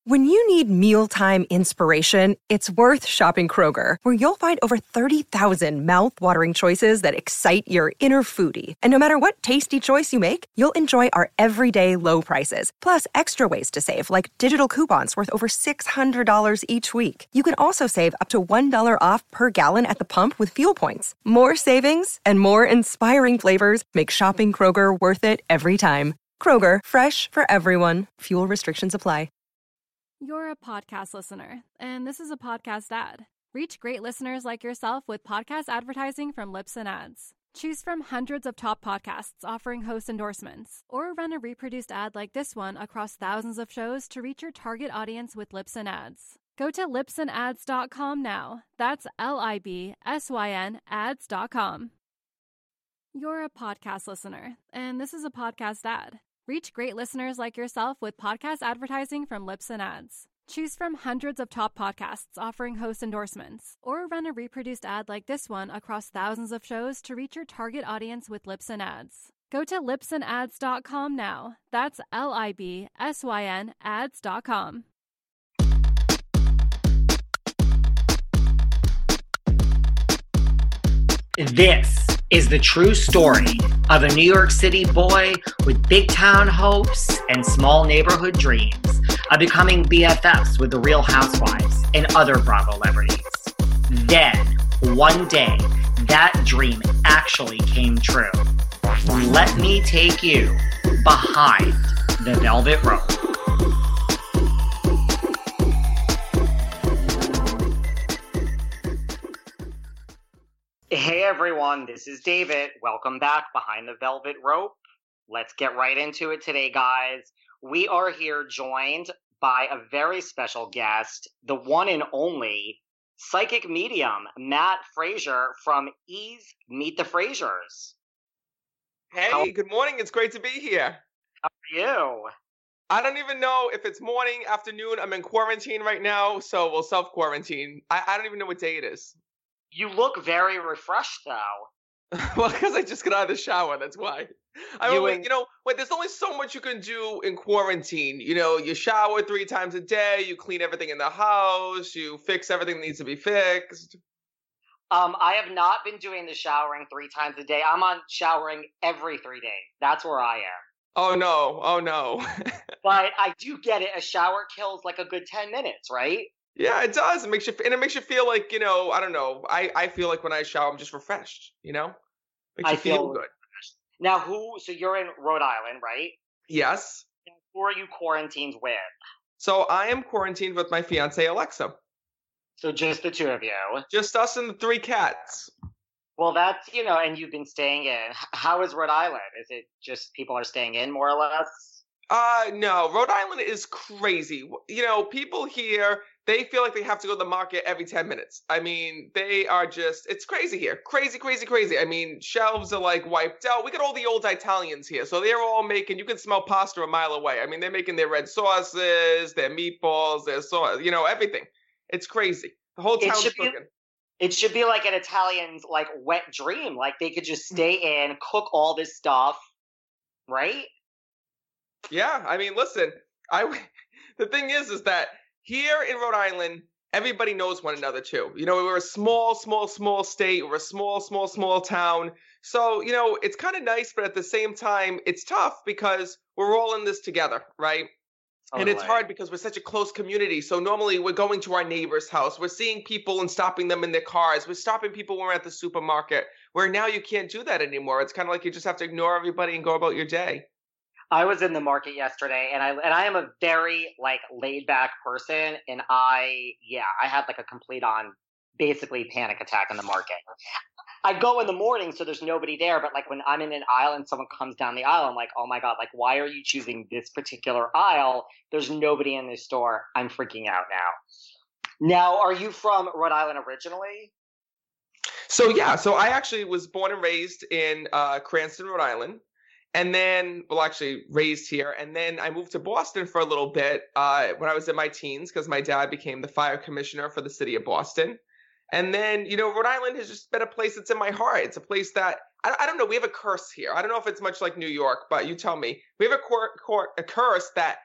When you need mealtime inspiration, it's worth shopping Kroger, where you'll find over 30,000 mouth-watering choices that excite your inner foodie. And no matter what tasty choice you make, you'll enjoy our everyday low prices, plus extra ways to save, like digital coupons worth over $600 each week. You can also save up to $1 off per gallon at the pump with fuel points. More savings and more inspiring flavors make shopping Kroger worth it every time. Kroger, fresh for everyone. Fuel restrictions apply. You're a podcast listener, and this is a podcast ad. Reach great listeners like yourself with podcast advertising from Libsyn Ads. Choose from hundreds of top podcasts offering host endorsements, or run a reproduced ad like this one across thousands of shows to reach your target audience with Libsyn Ads. Go to libsynads.com now. That's LIBSYN ads.com. You're a podcast listener, and this is a podcast ad. Reach great listeners like yourself with podcast advertising from Libsyn Ads. Choose from hundreds of top podcasts offering host endorsements, or run a reproduced ad like this one across thousands of shows to reach your target audience with Libsyn Ads. Go to libsynads.com now. That's LIBSYN ads.com. This is the true story of a New York City boy with big town hopes and small neighborhood dreams of becoming BFFs with the Real Housewives and other Bravo celebrities. Then, one day, that dream actually came true. Let me take you behind the velvet rope. Hey everyone, this is David. Welcome back behind the velvet rope. Let's get right into it today, guys. We are here joined by a very special guest, the one and only psychic medium, Matt Frazier from Ease Meet the Fraziers. Hey, good morning. It's great to be here. How are you? I don't even know if it's morning, afternoon. I'm in quarantine right now, so we'll self-quarantine. I don't even know what day it is. You look very refreshed, though. Well, because I just got out of the shower, that's why. There's only so much you can do in quarantine. You know, you shower 3 times a day, you clean everything in the house, you fix everything that needs to be fixed. I have not been doing the showering 3 times a day. I'm on showering every 3 days. That's where I am. Oh, no. But I do get it. A shower kills like a good 10 minutes, right? Yeah, it does. It makes you feel like, I don't know. I feel like when I shower, I'm just refreshed, Makes you feel good. Now, so you're in Rhode Island, right? Yes. And who are you quarantined with? So I am quarantined with my fiance, Alexa. So just the 2 of you? Just us and the 3 cats. Well, that's, and you've been staying in. How is Rhode Island? Is it just people are staying in more or less? No. Rhode Island is crazy. People here, they feel like they have to go to the market every 10 minutes. I mean, it's crazy here. Crazy. I mean, shelves are like wiped out. We got all the old Italians here. So they're all you can smell pasta a mile away. I mean, they're making their red sauces, their meatballs, their sauce, everything. It's crazy. The whole town's cooking. It should be like an Italian's wet dream. Like they could just stay in, cook all this stuff, right? Yeah. I mean, listen, the thing is that here in Rhode Island, everybody knows one another too. We're a small state. We're a small town. So, it's kind of nice, but at the same time, it's tough because we're all in this together, right? And it's hard because we're such a close community. So normally we're going to our neighbor's house. We're seeing people and stopping them in their cars. We're stopping people when we're at the supermarket, where now you can't do that anymore. It's kind of like you just have to ignore everybody and go about your day. I was in the market yesterday, and I am a very laid back person, and I had a complete on basically panic attack in the market. I go in the morning so there's nobody there, but when I'm in an aisle and someone comes down the aisle, I'm like, oh my God, why are you choosing this particular aisle? There's nobody in this store. I'm freaking out now. Now, are you from Rhode Island originally? So I actually was born and raised in Cranston, Rhode Island. And then, raised here. And then I moved to Boston for a little bit when I was in my teens because my dad became the fire commissioner for the city of Boston. And then, Rhode Island has just been a place that's in my heart. It's a place that, I don't know, we have a curse here. I don't know if it's much like New York, but you tell me. We have a curse that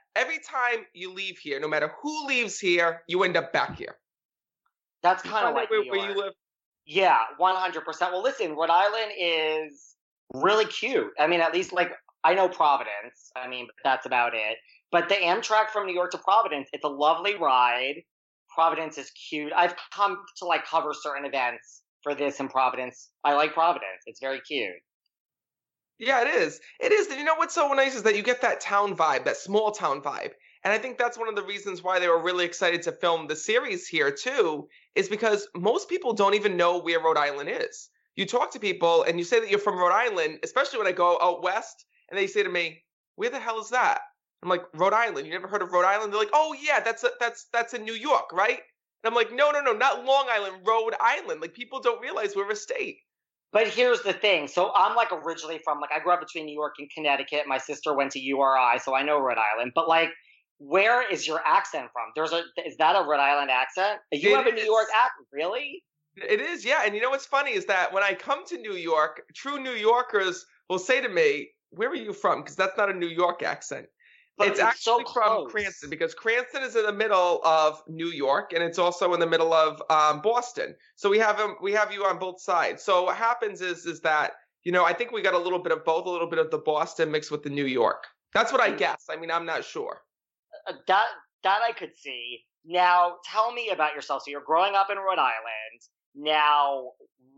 every time you leave here, no matter who leaves here, you end up back here. That's You kind of find out like New where you York. live. Yeah, 100%. Well, listen, Rhode Island is really cute. I mean, at least like I know Providence. I mean, but that's about it. But the Amtrak from New York to Providence, it's a lovely ride. Providence is cute. I've come to like cover certain events for this in Providence. I like Providence. It's very cute. Yeah, it is. It is. You know what's so nice is that you get that town vibe, that small town vibe. And I think that's one of the reasons why they were really excited to film the series here too, is because most people don't even know where Rhode Island is. You talk to people and you say that you're from Rhode Island, especially when I go out west, and they say to me, "Where the hell is that?" I'm like, "Rhode Island. You never heard of Rhode Island?" They're like, "Oh yeah, that's in New York, right?" And I'm like, "No, no, no, not Long Island, Rhode Island. Like people don't realize we're a state." But here's the thing. So I'm like originally from like I grew up between New York and Connecticut. My sister went to URI, so I know Rhode Island. But like, where is your accent from? Is that a Rhode Island accent? You have a New York accent, really? It is, yeah. And you know what's funny is that when I come to New York, true New Yorkers will say to me, "Where are you from?" Because that's not a New York accent. But It's it's so actually from close. Cranston, because Cranston is in the middle of New York and it's also in the middle of Boston. So we have you on both sides. So what happens is that, you know, I think we got a little bit of both, a little bit of the Boston mixed with the New York. That's what I guess. I mean, I'm not sure. That I could see. Now, tell me about yourself. So you're growing up in Rhode Island. Now,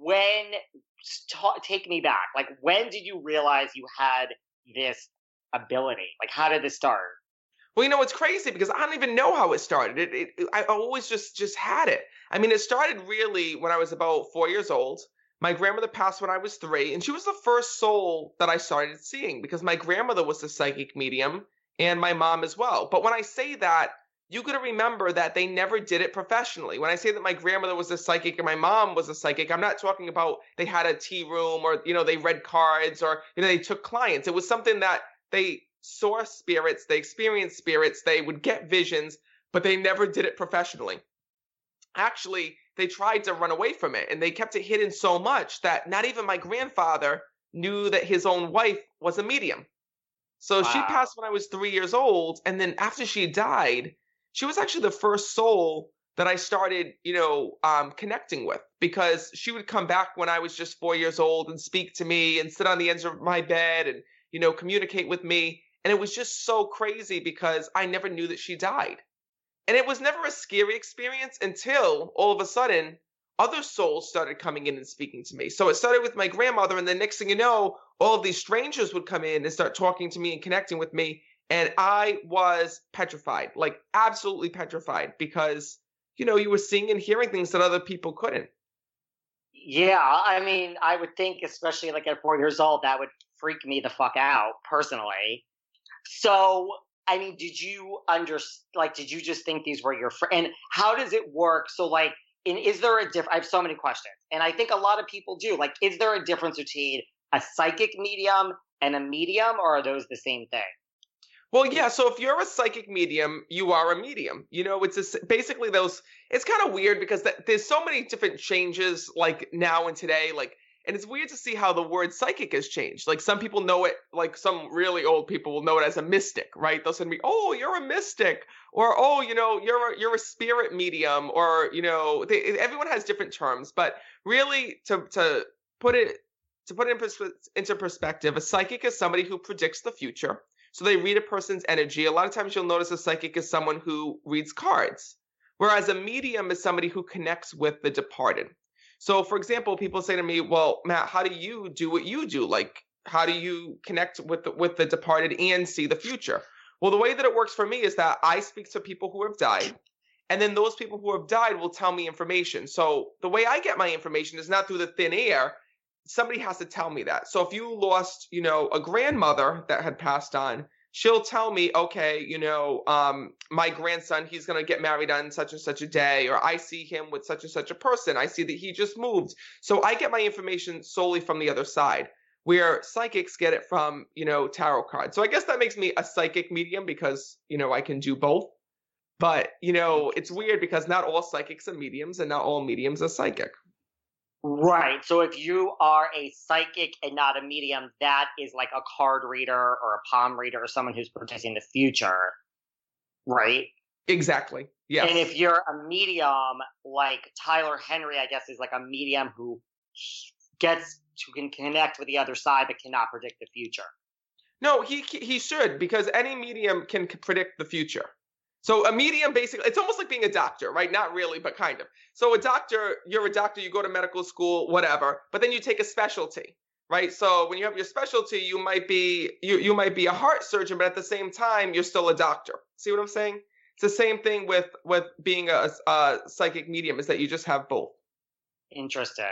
take me back. Like, when did you realize you had this ability? Like, how did this start? Well, you know, it's crazy because I don't even know how it started. I always just had it. I mean, it started really when I was about 4 years old. My grandmother passed when I was 3, and she was the first soul that I started seeing because my grandmother was a psychic medium and my mom as well. But when I say that, you got to remember that they never did it professionally. When I say that my grandmother was a psychic and my mom was a psychic, I'm not talking about they had a tea room or, you know, they read cards or, you know, they took clients. It was something that they saw spirits, they experienced spirits, they would get visions, but they never did it professionally. Actually, they tried to run away from it and they kept it hidden so much that not even my grandfather knew that his own wife was a medium. So she passed when I was 3 years old. And then after she died, she was actually the first soul that I started, you know, connecting with, because she would come back when I was just 4 years old and speak to me and sit on the edge of my bed and, you know, communicate with me. And it was just so crazy because I never knew that she died. And it was never a scary experience until all of a sudden other souls started coming in and speaking to me. So it started with my grandmother, and the next thing you know, all of these strangers would come in and start talking to me and connecting with me. And I was petrified, like absolutely petrified, because, you know, you were seeing and hearing things that other people couldn't. Yeah, I mean, I would think, especially like at 4 years old, that would freak me the fuck out personally. So, I mean, did you did you just think these were your friends? And how does it work? So, like, is there a I have so many questions, and I think a lot of people do. Like, is there a difference between a psychic medium and a medium, or are those the same thing? Well, yeah. So if you're a psychic medium, you are a medium. You know, basically those. It's kind of weird because there's so many different changes, like now and today, like. And it's weird to see how the word psychic has changed. Like some people know it, like some really old people will know it as a mystic, right? They'll say to me, "Oh, you're a mystic," or "Oh, you know, you're a spirit medium," or you know, everyone has different terms. But really, to put it into perspective, a psychic is somebody who predicts the future. So they read a person's energy. A lot of times, you'll notice a psychic is someone who reads cards, whereas a medium is somebody who connects with the departed. So, for example, people say to me, "Well, Matt, how do you do what you do? Like, how do you connect with the departed and see the future?" Well, the way that it works for me is that I speak to people who have died, and then those people who have died will tell me information. So the way I get my information is not through the thin air. Somebody has to tell me that. So if you lost, you know, a grandmother that had passed on, she'll tell me, okay, you know, my grandson, he's going to get married on such and such a day, or I see him with such and such a person. I see that he just moved. So I get my information solely from the other side, where psychics get it from, you know, tarot cards. So I guess that makes me a psychic medium because, you know, I can do both. But, you know, it's weird because not all psychics are mediums and not all mediums are psychic. Right. So if you are a psychic and not a medium, that is like a card reader or a palm reader or someone who's predicting the future. Right. Exactly. Yes. And if you're a medium, like Tyler Henry, I guess is like a medium who can connect with the other side but cannot predict the future. No, he should, because any medium can predict the future. So a medium, basically, it's almost like being a doctor, right? Not really, but kind of. So a doctor, you're a doctor, you go to medical school, whatever, but then you take a specialty, right? So when you have your specialty, you might be a heart surgeon, but at the same time, you're still a doctor. See what I'm saying? It's the same thing with being a psychic medium, is that you just have both. Interesting.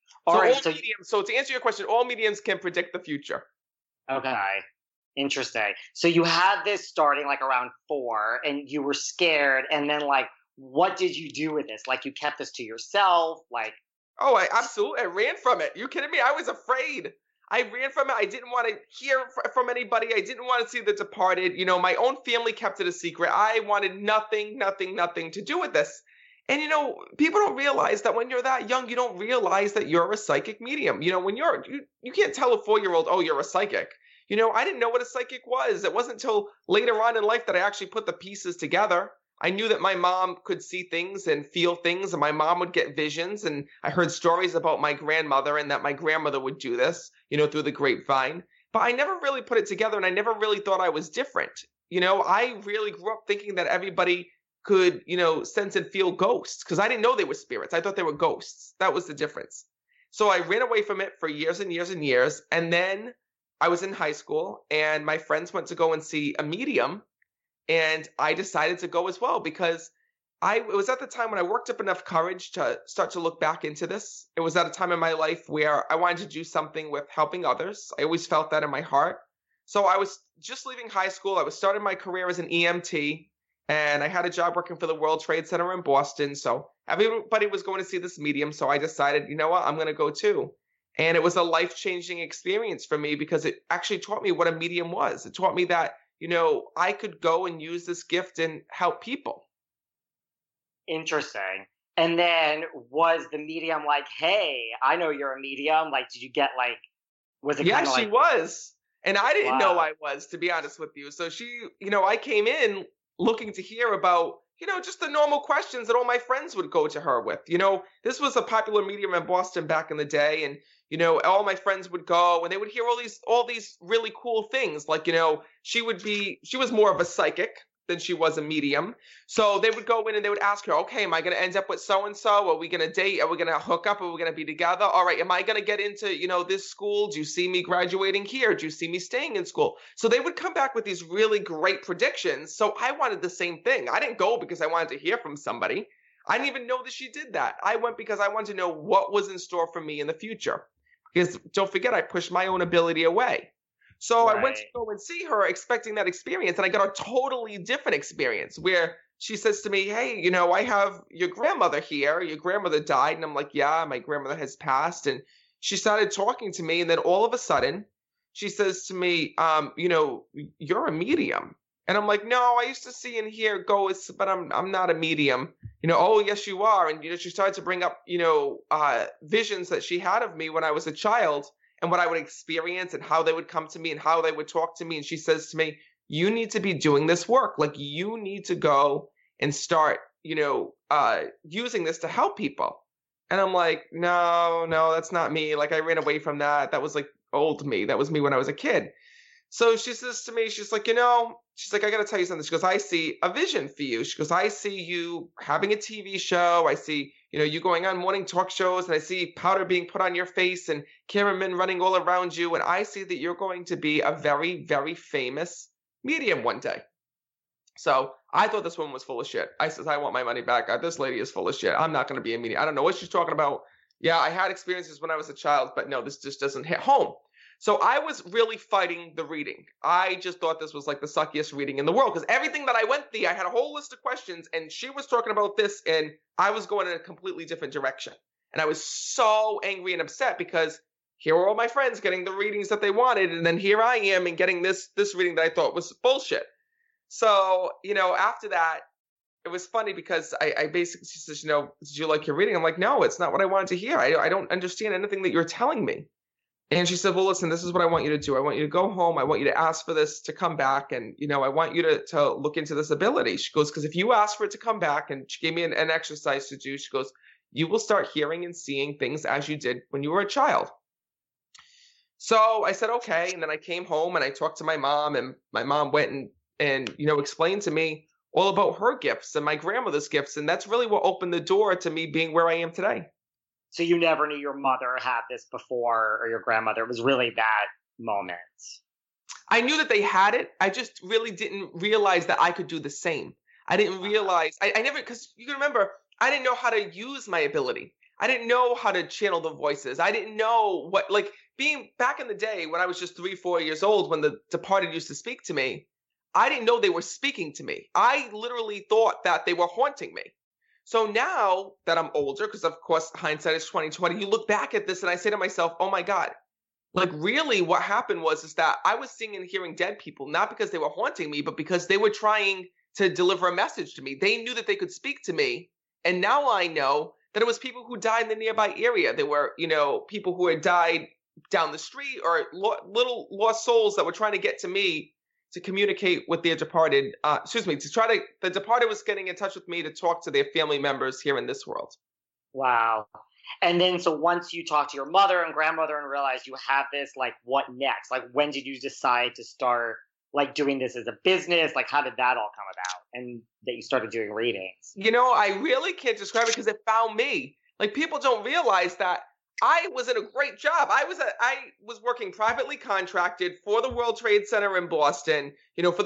So to answer your question, all mediums can predict the future. Okay. Interesting. So you had this starting like around 4 and you were scared. And then like, what did you do with this? Like you kept this to yourself? Like, oh, I ran from it. You kidding me? I was afraid. I ran from it. I didn't want to hear from anybody. I didn't want to see The Departed. You know, my own family kept it a secret. I wanted nothing to do with this. And, you know, people don't realize that when you're that young, you don't realize that you're a psychic medium. You know, when you can't tell a 4-year-old, oh, you're a psychic. You know, I didn't know what a psychic was. It wasn't until later on in life that I actually put the pieces together. I knew that my mom could see things and feel things, and my mom would get visions. And I heard stories about my grandmother and that my grandmother would do this, you know, through the grapevine. But I never really put it together, and I never really thought I was different. You know, I really grew up thinking that everybody could, you know, sense and feel ghosts, because I didn't know they were spirits. I thought they were ghosts. That was the difference. So I ran away from it for years and years and years. And then I was in high school, and my friends went to go and see a medium, and I decided to go as well, because it was at the time when I worked up enough courage to start to look back into this. It was at a time in my life where I wanted to do something with helping others. I always felt that in my heart. So I was just leaving high school. I was starting my career as an EMT, and I had a job working for the World Trade Center in Boston. So everybody was going to see this medium. So I decided, you know what, I'm going to go too. And it was a life-changing experience for me, because it actually taught me what a medium was. It taught me that, you know, I could go and use this gift and help people. Interesting. And then was the medium like, hey, I know you're a medium? Like, did you get like, was it kind of like... Yeah, she was. And I didn't know I was, to be honest with you. So she, you know, I came in looking to hear about, you know, just the normal questions that all my friends would go to her with. You know, this was a popular medium in Boston back in the day. And, you know, all my friends would go and they would hear all these really cool things. Like, you know, she was more of a psychic than she was a medium. So they would go in and they would ask her, okay, am I going to end up with so-and-so? Are we going to date? Are we going to hook up? Are we going to be together? All right. Am I going to get into, you know, this school? Do you see me graduating here? Do you see me staying in school? So they would come back with these really great predictions. So I wanted the same thing. I didn't go because I wanted to hear from somebody. I didn't even know that she did that. I went because I wanted to know what was in store for me in the future. Because don't forget, I pushed my own ability away. So I went to go and see her expecting that experience, and I got a totally different experience where she says to me, hey, you know, I have your grandmother here. Your grandmother died. And I'm like, yeah, my grandmother has passed. And she started talking to me, and then all of a sudden she says to me, you know, you're a medium. And I'm like, no, I used to see and hear ghosts, but I'm not a medium. You know, oh, yes, you are. And, you know, she started to bring up, you know, visions that she had of me when I was a child, and what I would experience and how they would come to me and how they would talk to me. And she says to me, you need to be doing this work. Like, you need to go and start, you know, using this to help people. And I'm like, no, that's not me. Like, I ran away from that. That was like old me. That was me when I was a kid. So she says to me, she's like, you know, she's like, I got to tell you something. She goes, I see a vision for you. She goes, I see you having a TV show. I see, you know, you going on morning talk shows, and I see powder being put on your face and cameramen running all around you. And I see that you're going to be a very, very famous medium one day. So I thought this woman was full of shit. I says, I want my money back. This lady is full of shit. I'm not going to be a medium. I don't know what she's talking about. Yeah, I had experiences when I was a child, but no, this just doesn't hit home. So I was really fighting the reading. I just thought this was like the suckiest reading in the world, because everything that I went through, I had a whole list of questions, and she was talking about this, and I was going in a completely different direction. And I was so angry and upset, because here were all my friends getting the readings that they wanted, and then here I am and getting this reading that I thought was bullshit. So, you know, after that, it was funny because I basically, she says, you know, did you like your reading? I'm like, no, it's not what I wanted to hear. I don't understand anything that you're telling me. And she said, well, listen, this is what I want you to do. I want you to go home. I want you to ask for this to come back. And, I want you to look into this ability. She goes, because if you ask for it to come back, and she gave me an exercise to do, she goes, you will start hearing and seeing things as you did when you were a child. So I said, okay. And then I came home and I talked to my mom, and my mom went and explained to me all about her gifts and my grandmother's gifts. And that's really what opened the door to me being where I am today. So you never knew your mother had this before, or your grandmother? It was really that moment. I knew that they had it. I just really didn't realize that I could do the same. I didn't realize, I never, because you can remember, I didn't know how to use my ability. I didn't know how to channel the voices. I didn't know what, like, being back in the day when I was just 3-4 years old, when the departed used to speak to me, I didn't know they were speaking to me. I literally thought that they were haunting me. So now that I'm older, because of course hindsight is 20/20, you look back at this and I say to myself, oh my God, like really what happened is that I was seeing and hearing dead people, not because they were haunting me, but because they were trying to deliver a message to me. They knew that they could speak to me. And now I know that it was people who died in the nearby area. There were, people who had died down the street, or little lost souls that were trying to get to me to communicate with their departed, the departed was getting in touch with me to talk to their family members here in this world. Wow. And then, so once you talked to your mother and grandmother and realized you have this, like, what next? Like, when did you decide to start, like, doing this as a business? Like, how did that all come about? And that you started doing readings? I really can't describe it because it found me. Like, people don't realize that I was in a great job. I was working privately contracted for the World Trade Center in Boston, for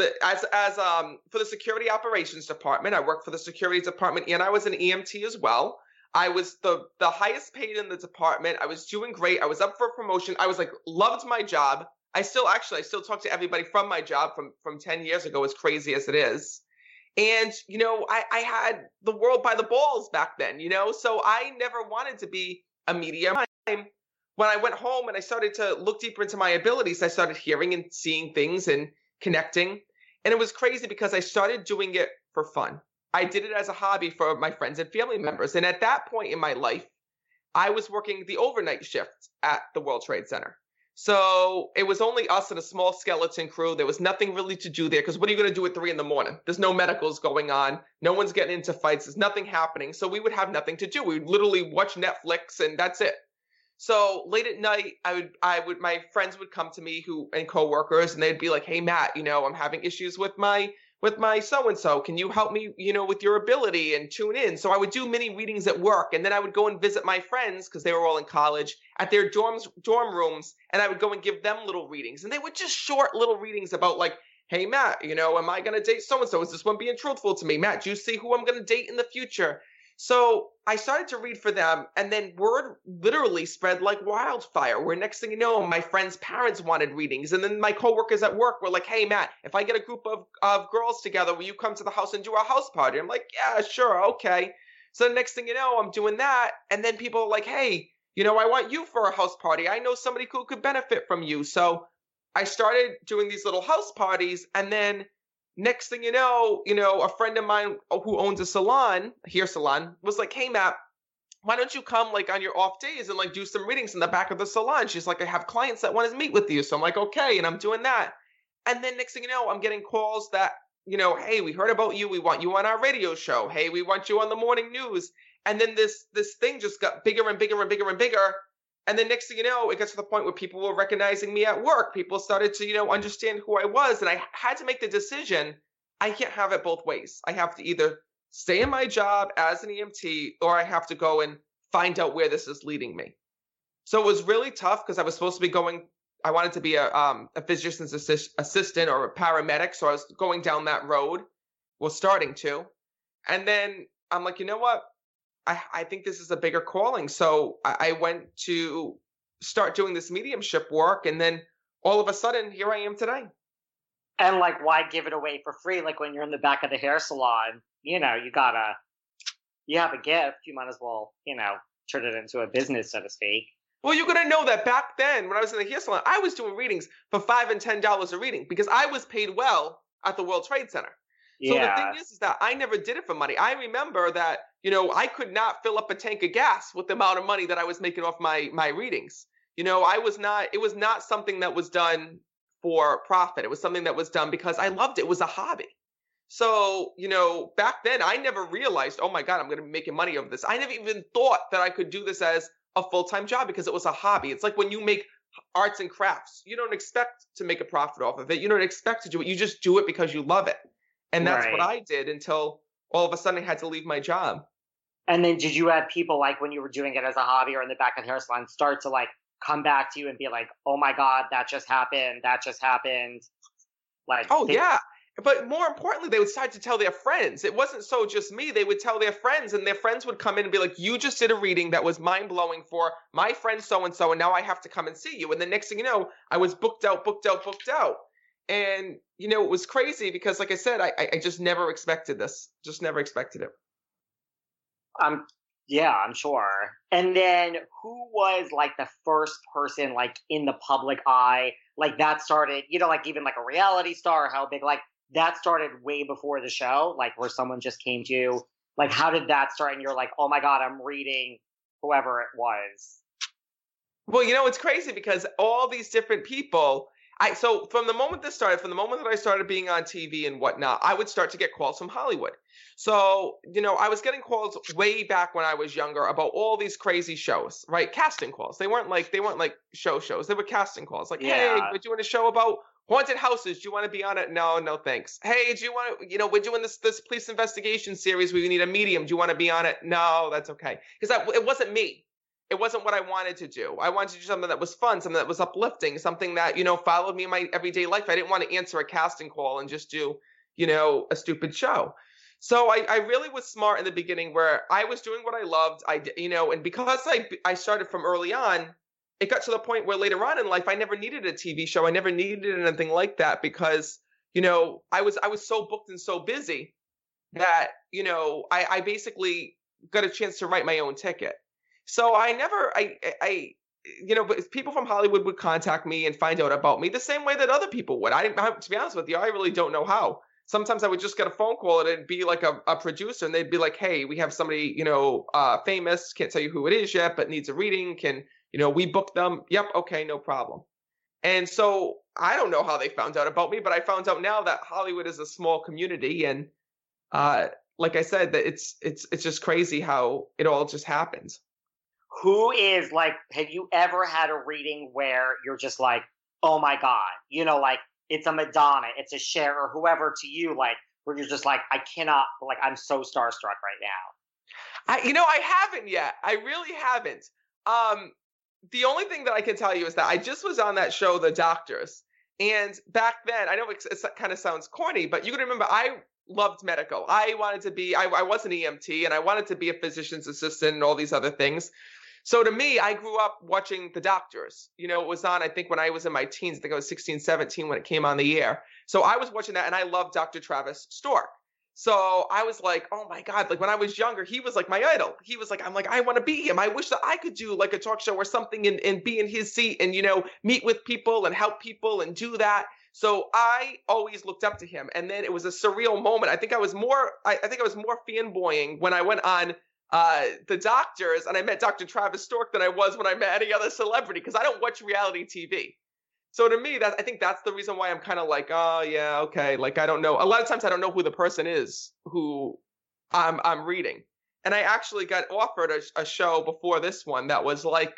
the security operations department. I worked for the security department, and I was an EMT as well. I was the highest paid in the department. I was doing great. I was up for a promotion. I was loved my job. I still talk to everybody from my job from 10 years ago, as crazy as it is. And, I had the world by the balls back then, so I never wanted to be a medium. When I went home and I started to look deeper into my abilities, I started hearing and seeing things and connecting. And it was crazy because I started doing it for fun. I did it as a hobby for my friends and family members. And at that point in my life, I was working the overnight shift at the World Trade Center. So it was only us and a small skeleton crew. There was nothing really to do there, because what are you going to do at 3 a.m? There's no medicals going on. No one's getting into fights. There's nothing happening. So we would have nothing to do. We would literally watch Netflix and that's it. So late at night, my friends would come to me and coworkers, and they'd be like, hey, Matt, I'm having issues with my so-and-so. Can you help me, with your ability and tune in? So I would do mini readings at work, and then I would go and visit my friends, because they were all in college, at their dorm rooms, and I would go and give them little readings. And they were just short little readings about, like, hey, Matt, am I going to date so-and-so? Is this one being truthful to me? Matt, do you see who I'm going to date in the future? So I started to read for them, and then word literally spread like wildfire, where next thing you know, my friends' parents wanted readings. And then my coworkers at work were like, hey, Matt, if I get a group of girls together, will you come to the house and do a house party? I'm like, yeah, sure, okay. So the next thing you know, I'm doing that. And then people are like, hey, I want you for a house party. I know somebody who could benefit from you. So I started doing these little house parties, and then next thing you know, a friend of mine who owns a hair salon, was like, hey, Matt, why don't you come on your off days and do some readings in the back of the salon? She's like, I have clients that want to meet with you. So I'm like, okay. And I'm doing that. And then next thing you know, I'm getting calls that, hey, we heard about you. We want you on our radio show. Hey, we want you on the morning news. And then this thing just got bigger and bigger and bigger and bigger. And then next thing you know, it gets to the point where people were recognizing me at work. People started to, understand who I was. And I had to make the decision, I can't have it both ways. I have to either stay in my job as an EMT, or I have to go and find out where this is leading me. So it was really tough, because I was supposed to be I wanted to be a physician's assistant or a paramedic. So I was going down that road, starting to. And then I'm like, you know what? I think this is a bigger calling. So I went to start doing this mediumship work. And then all of a sudden, here I am today. And why give it away for free? Like, when you're in the back of the hair salon, you have a gift. You might as well, turn it into a business, so to speak. Well, you're going to know that back then, when I was in the hair salon, I was doing readings for $5 and $10 a reading, because I was paid well at the World Trade Center. So the thing is that I never did it for money. I remember that, I could not fill up a tank of gas with the amount of money that I was making off my readings. it was not something that was done for profit. It was something that was done because I loved it. It was a hobby. So, back then I never realized, oh my God, I'm going to be making money over this. I never even thought that I could do this as a full-time job because it was a hobby. It's like when you make arts and crafts, you don't expect to make a profit off of it. You don't expect to do it. You just do it because you love it. And that's what I did until all of a sudden I had to leave my job. And then did you have people like when you were doing it as a hobby or in the back of the hair salon start to like come back to you and be like, oh my God, that just happened. That just happened. Like, yeah. But more importantly, they would start to tell their friends. It wasn't so just me. They would tell their friends, and their friends would come in and be like, you just did a reading that was mind-blowing for my friend so-and-so, and now I have to come and see you. And the next thing you know, I was booked out. And, it was crazy because, like I said, I just never expected this. Just never expected it. Yeah, I'm sure. And then who was like the first person like in the public eye? Like that started, like even like a reality star, how big, like that started way before the show, like where someone just came to you. Like how did that start? And you're like, oh my God, I'm reading whoever it was. Well, it's crazy because all these different people, so from the moment this started, from the moment that I started being on TV and whatnot, I would start to get calls from Hollywood. So, I was getting calls way back when I was younger about all these crazy shows, right? Casting calls. They weren't like shows. They were casting calls. Like, hey, we're doing a show about haunted houses. Do you want to be on it? No, thanks. Hey, do you want to, we're doing this police investigation series where we need a medium. Do you want to be on it? No, that's okay. Because it wasn't me. It wasn't what I wanted to do. I wanted to do something that was fun, something that was uplifting, something that, followed me in my everyday life. I didn't want to answer a casting call and just do, a stupid show. So I really was smart in the beginning where I was doing what I loved. And because I started from early on, it got to the point where later on in life, I never needed a TV show. I never needed anything like that because, I was so booked and so busy that, I basically got a chance to write my own ticket. So but people from Hollywood would contact me and find out about me the same way that other people would. To be honest with you, I really don't know how. Sometimes I would just get a phone call and it'd be like a producer and they'd be like, hey, we have somebody, famous, can't tell you who it is yet, but needs a reading. Can, we book them? Yep. Okay. No problem. And so I don't know how they found out about me, but I found out now that Hollywood is a small community. And like I said, that it's just crazy how it all just happens. Who is like, have you ever had a reading where you're just like, oh my God, like it's a Madonna, it's a Cher or whoever to you, like where you're just like, I cannot, like I'm so starstruck right now. I haven't yet. I really haven't. The only thing that I can tell you is that I just was on that show, The Doctors. And back then, I know it kind of sounds corny, but you can remember I loved medical. I wanted to be, I was an EMT and I wanted to be a physician's assistant and all these other things. So to me, I grew up watching The Doctors. It was on, I think, when I was in my teens. I think I was 16, 17 when it came on the air. So I was watching that, and I loved Dr. Travis Stork. So I was like, oh, my God. Like, when I was younger, he was like my idol. He was like, I'm like, I want to be him. I wish that I could do like a talk show or something and be in his seat and, meet with people and help people and do that. So I always looked up to him. And then it was a surreal moment. I think I was more fanboying when I went on The Doctors and I met Dr. Travis Stork than I was when I met any other celebrity because I don't watch reality TV. So to me, I think that's the reason why I'm kind of like, oh yeah, okay. Like I don't know. A lot of times I don't know who the person is who I'm reading. And I actually got offered a show before this one that was like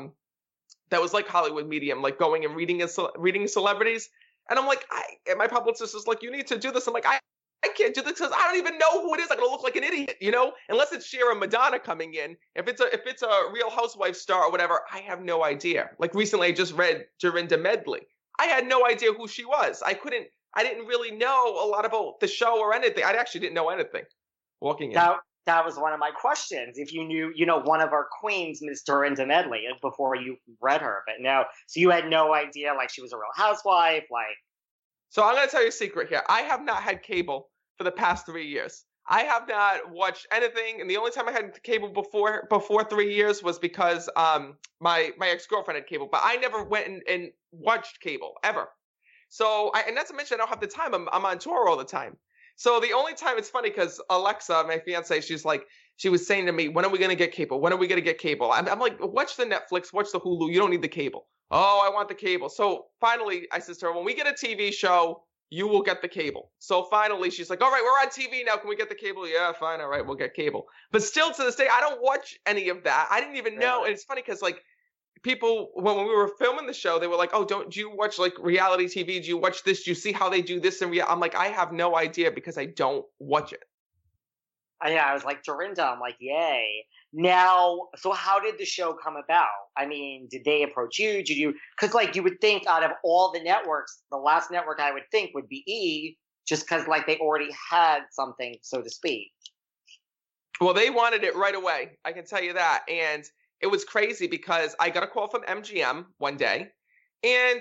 Hollywood Medium, like going and reading celebrities. And I'm like, and my publicist is like, you need to do this. I'm like, I can't do this because I don't even know who it is. I'm gonna look like an idiot, unless it's Cher or Madonna coming in. If it's a Real Housewives star or whatever, I have no idea. Like recently, I just read Dorinda Medley. I had no idea who she was. I didn't really know a lot about the show or anything. I actually didn't know anything walking in. That was one of my questions. If you knew, one of our queens, Miss Dorinda Medley, before you read her, but no. So you had no idea, like she was a Real Housewife, like. So I'm gonna tell you a secret here. I have not had cable for the past 3 years. I have not watched anything, and the only time I had cable before 3 years was because my ex-girlfriend had cable, but I never went and watched cable ever. So, and not to mention I don't have the time. I'm on tour all the time. So the only time it's funny because Alexa, my fiance, she was saying to me, when are we going to get cable? When are we going to get cable? I'm like, watch the Netflix, watch the Hulu. You don't need the cable. Oh, I want the cable. So finally, I said to her, when we get a TV show, you will get the cable. So finally, she's like, all right, we're on TV now. Can we get the cable? Yeah, fine. All right, we'll get cable. But still to this day, I don't watch any of that. I didn't even know. And it's funny because like people, when we were filming the show, they were like, oh, do you watch like reality TV? Do you watch this? Do you see how they do this in reality? I'm like, I have no idea because I don't watch it. Yeah, I was like, Dorinda, I'm like, yay. Now, so how did the show come about? I mean, did they approach you? Did you, because like you would think out of all the networks, the last network I would think would be E, just because like they already had something, so to speak. Well, they wanted it right away. I can tell you that. And it was crazy because I got a call from MGM one day and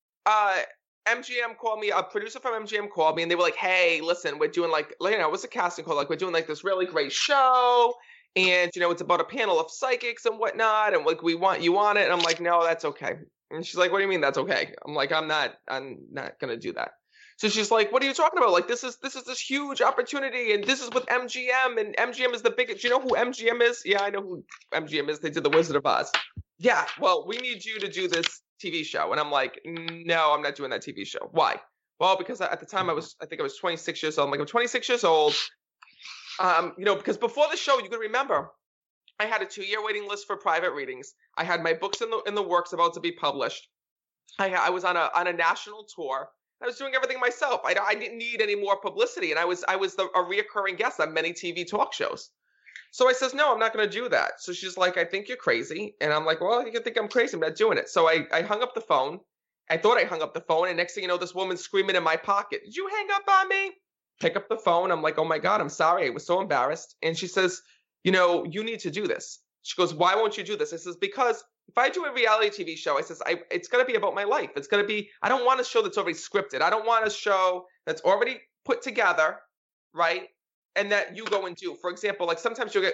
MGM called me, a producer from MGM called me and they were like, hey, listen, we're doing like, you know, it was a casting call. Like we're doing like this really great show. And, you know, it's about a panel of psychics and whatnot. And like, we want you on it. And I'm like, no, that's okay. And she's like, what do you mean that's okay? I'm like, I'm not going to do that. So she's like, what are you talking about? Like, this is this huge opportunity. And this is with MGM. And MGM is the biggest. Do you know who MGM is? Yeah, I know who MGM is. They did The Wizard of Oz. Yeah, well, we need you to do this TV show. And I'm like, no, I'm not doing that TV show. Why? Well, because at the time I think I was 26 years old. I'm like, I'm 26 years old. You know, because before the show, you can remember, I had a 2-year waiting list for private readings. I had my books in the works about to be published. I was on a national tour. I was doing everything myself. I didn't need any more publicity, and I was a reoccurring guest on many TV talk shows. So I says, no, I'm not going to do that. So she's like, I think you're crazy. And I'm like, well, you can think I'm crazy. I'm not doing it. So I hung up the phone. I thought I hung up the phone. And next thing you know, this woman's screaming in my pocket, did you hang up on me? Pick up the phone. I'm like, oh my God, I'm sorry. I was so embarrassed. And she says, you know, you need to do this. She goes, why won't you do this? I says, because if I do a reality TV show, I says, it's going to be about my life. It's going to be, I don't want a show that's already scripted. I don't want a show that's already put together, right? And that you go and do. For example, like sometimes you'll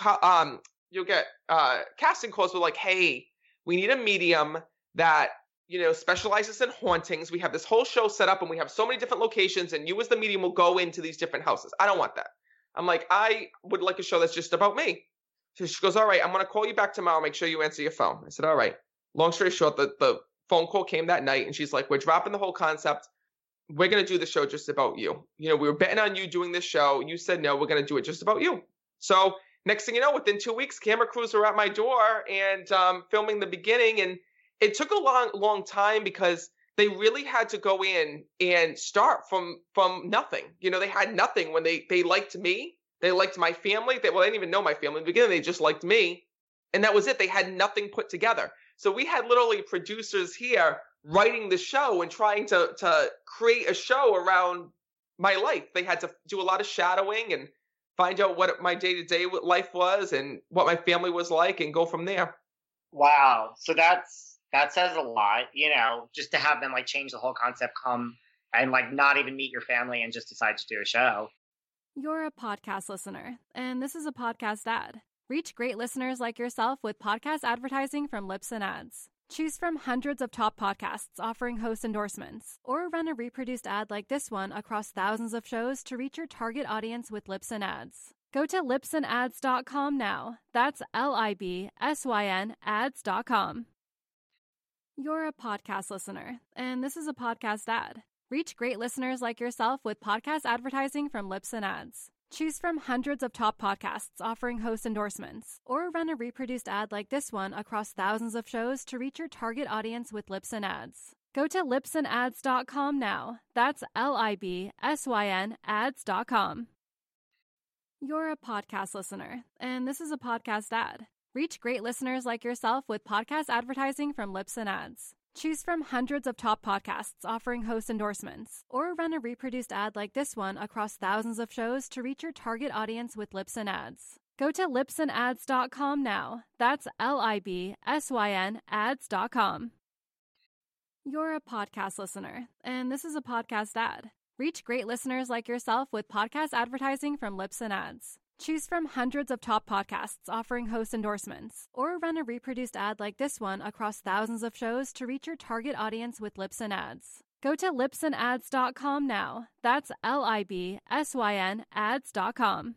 get casting calls with like, hey, we need a medium that, you know, specializes in hauntings. We have this whole show set up and we have so many different locations and you as the medium will go into these different houses. I don't want that. I'm like, I would like a show that's just about me. So she goes, all right, I'm going to call you back tomorrow. Make sure you answer your phone. I said, all right. Long story short, the phone call came that night and she's like, we're dropping the whole concept. We're going to do the show just about you. You know, we were betting on you doing this show. You said, no, we're going to do it just about you. So next thing you know, within 2 weeks, camera crews were at my door and filming the beginning. And it took a long time because they really had to go in and start from nothing. You know, they had nothing when they liked me. They liked my family. They didn't even know my family in the beginning. They just liked me. And that was it. They had nothing put together. So we had literally producers here writing the show and trying to create a show around my life. They had to do a lot of shadowing and find out what my day-to-day life was and what my family was like and go from there. Wow. So that says a lot, you know, just to have them like change the whole concept, come and like not even meet your family and just decide to do a show. You're a podcast listener, and this is a podcast ad. Reach great listeners like yourself with podcast advertising from Libsyn Ads. Choose from hundreds of top podcasts offering host endorsements, or run a reproduced ad like this one across thousands of shows to reach your target audience with Libsyn Ads. Go to libsynads.com now. That's LIBSYN ads.com. You're a podcast listener, and this is a podcast ad. Reach great listeners like yourself with podcast advertising from Libsyn Ads. Choose from hundreds of top podcasts offering host endorsements, or run a reproduced ad like this one across thousands of shows to reach your target audience with Libsyn Ads. Go to libsynads.com now. That's LIBSYN ads.com. You're a podcast listener, and this is a podcast ad. Reach great listeners like yourself with podcast advertising from Libsyn Ads. Choose from hundreds of top podcasts offering host endorsements, or run a reproduced ad like this one across thousands of shows to reach your target audience with Libsyn Ads. Go to libsynads.com now. That's LIBSYN ads.com. You're a podcast listener, and this is a podcast ad. Reach great listeners like yourself with podcast advertising from Libsyn Ads. Choose from hundreds of top podcasts offering host endorsements, or run a reproduced ad like this one across thousands of shows to reach your target audience with Libsyn Ads. Go to libsynads.com now. That's LIBSYN ads.com.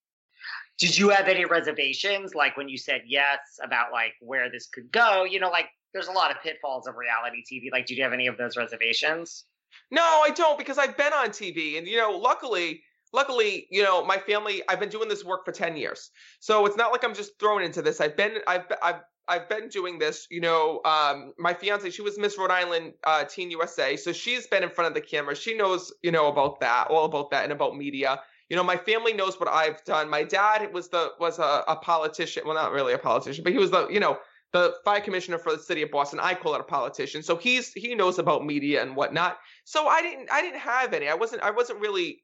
Did you have any reservations, like when you said yes about like where this could go? You know, like there's a lot of pitfalls of reality TV. Like, did you have any of those reservations? No, I don't, because I've been on TV, and luckily, my family. I've been doing this work for 10 years, so it's not like I'm just thrown into this. I've been doing this. My fiance, she was Miss Rhode Island Teen USA, so she's been in front of the camera. She knows, about that, all about that, and about media. My family knows what I've done. My dad was a politician. Well, not really a politician, but he was the fire commissioner for the city of Boston. I call it a politician. So he knows about media and whatnot. So I didn't have any. I wasn't really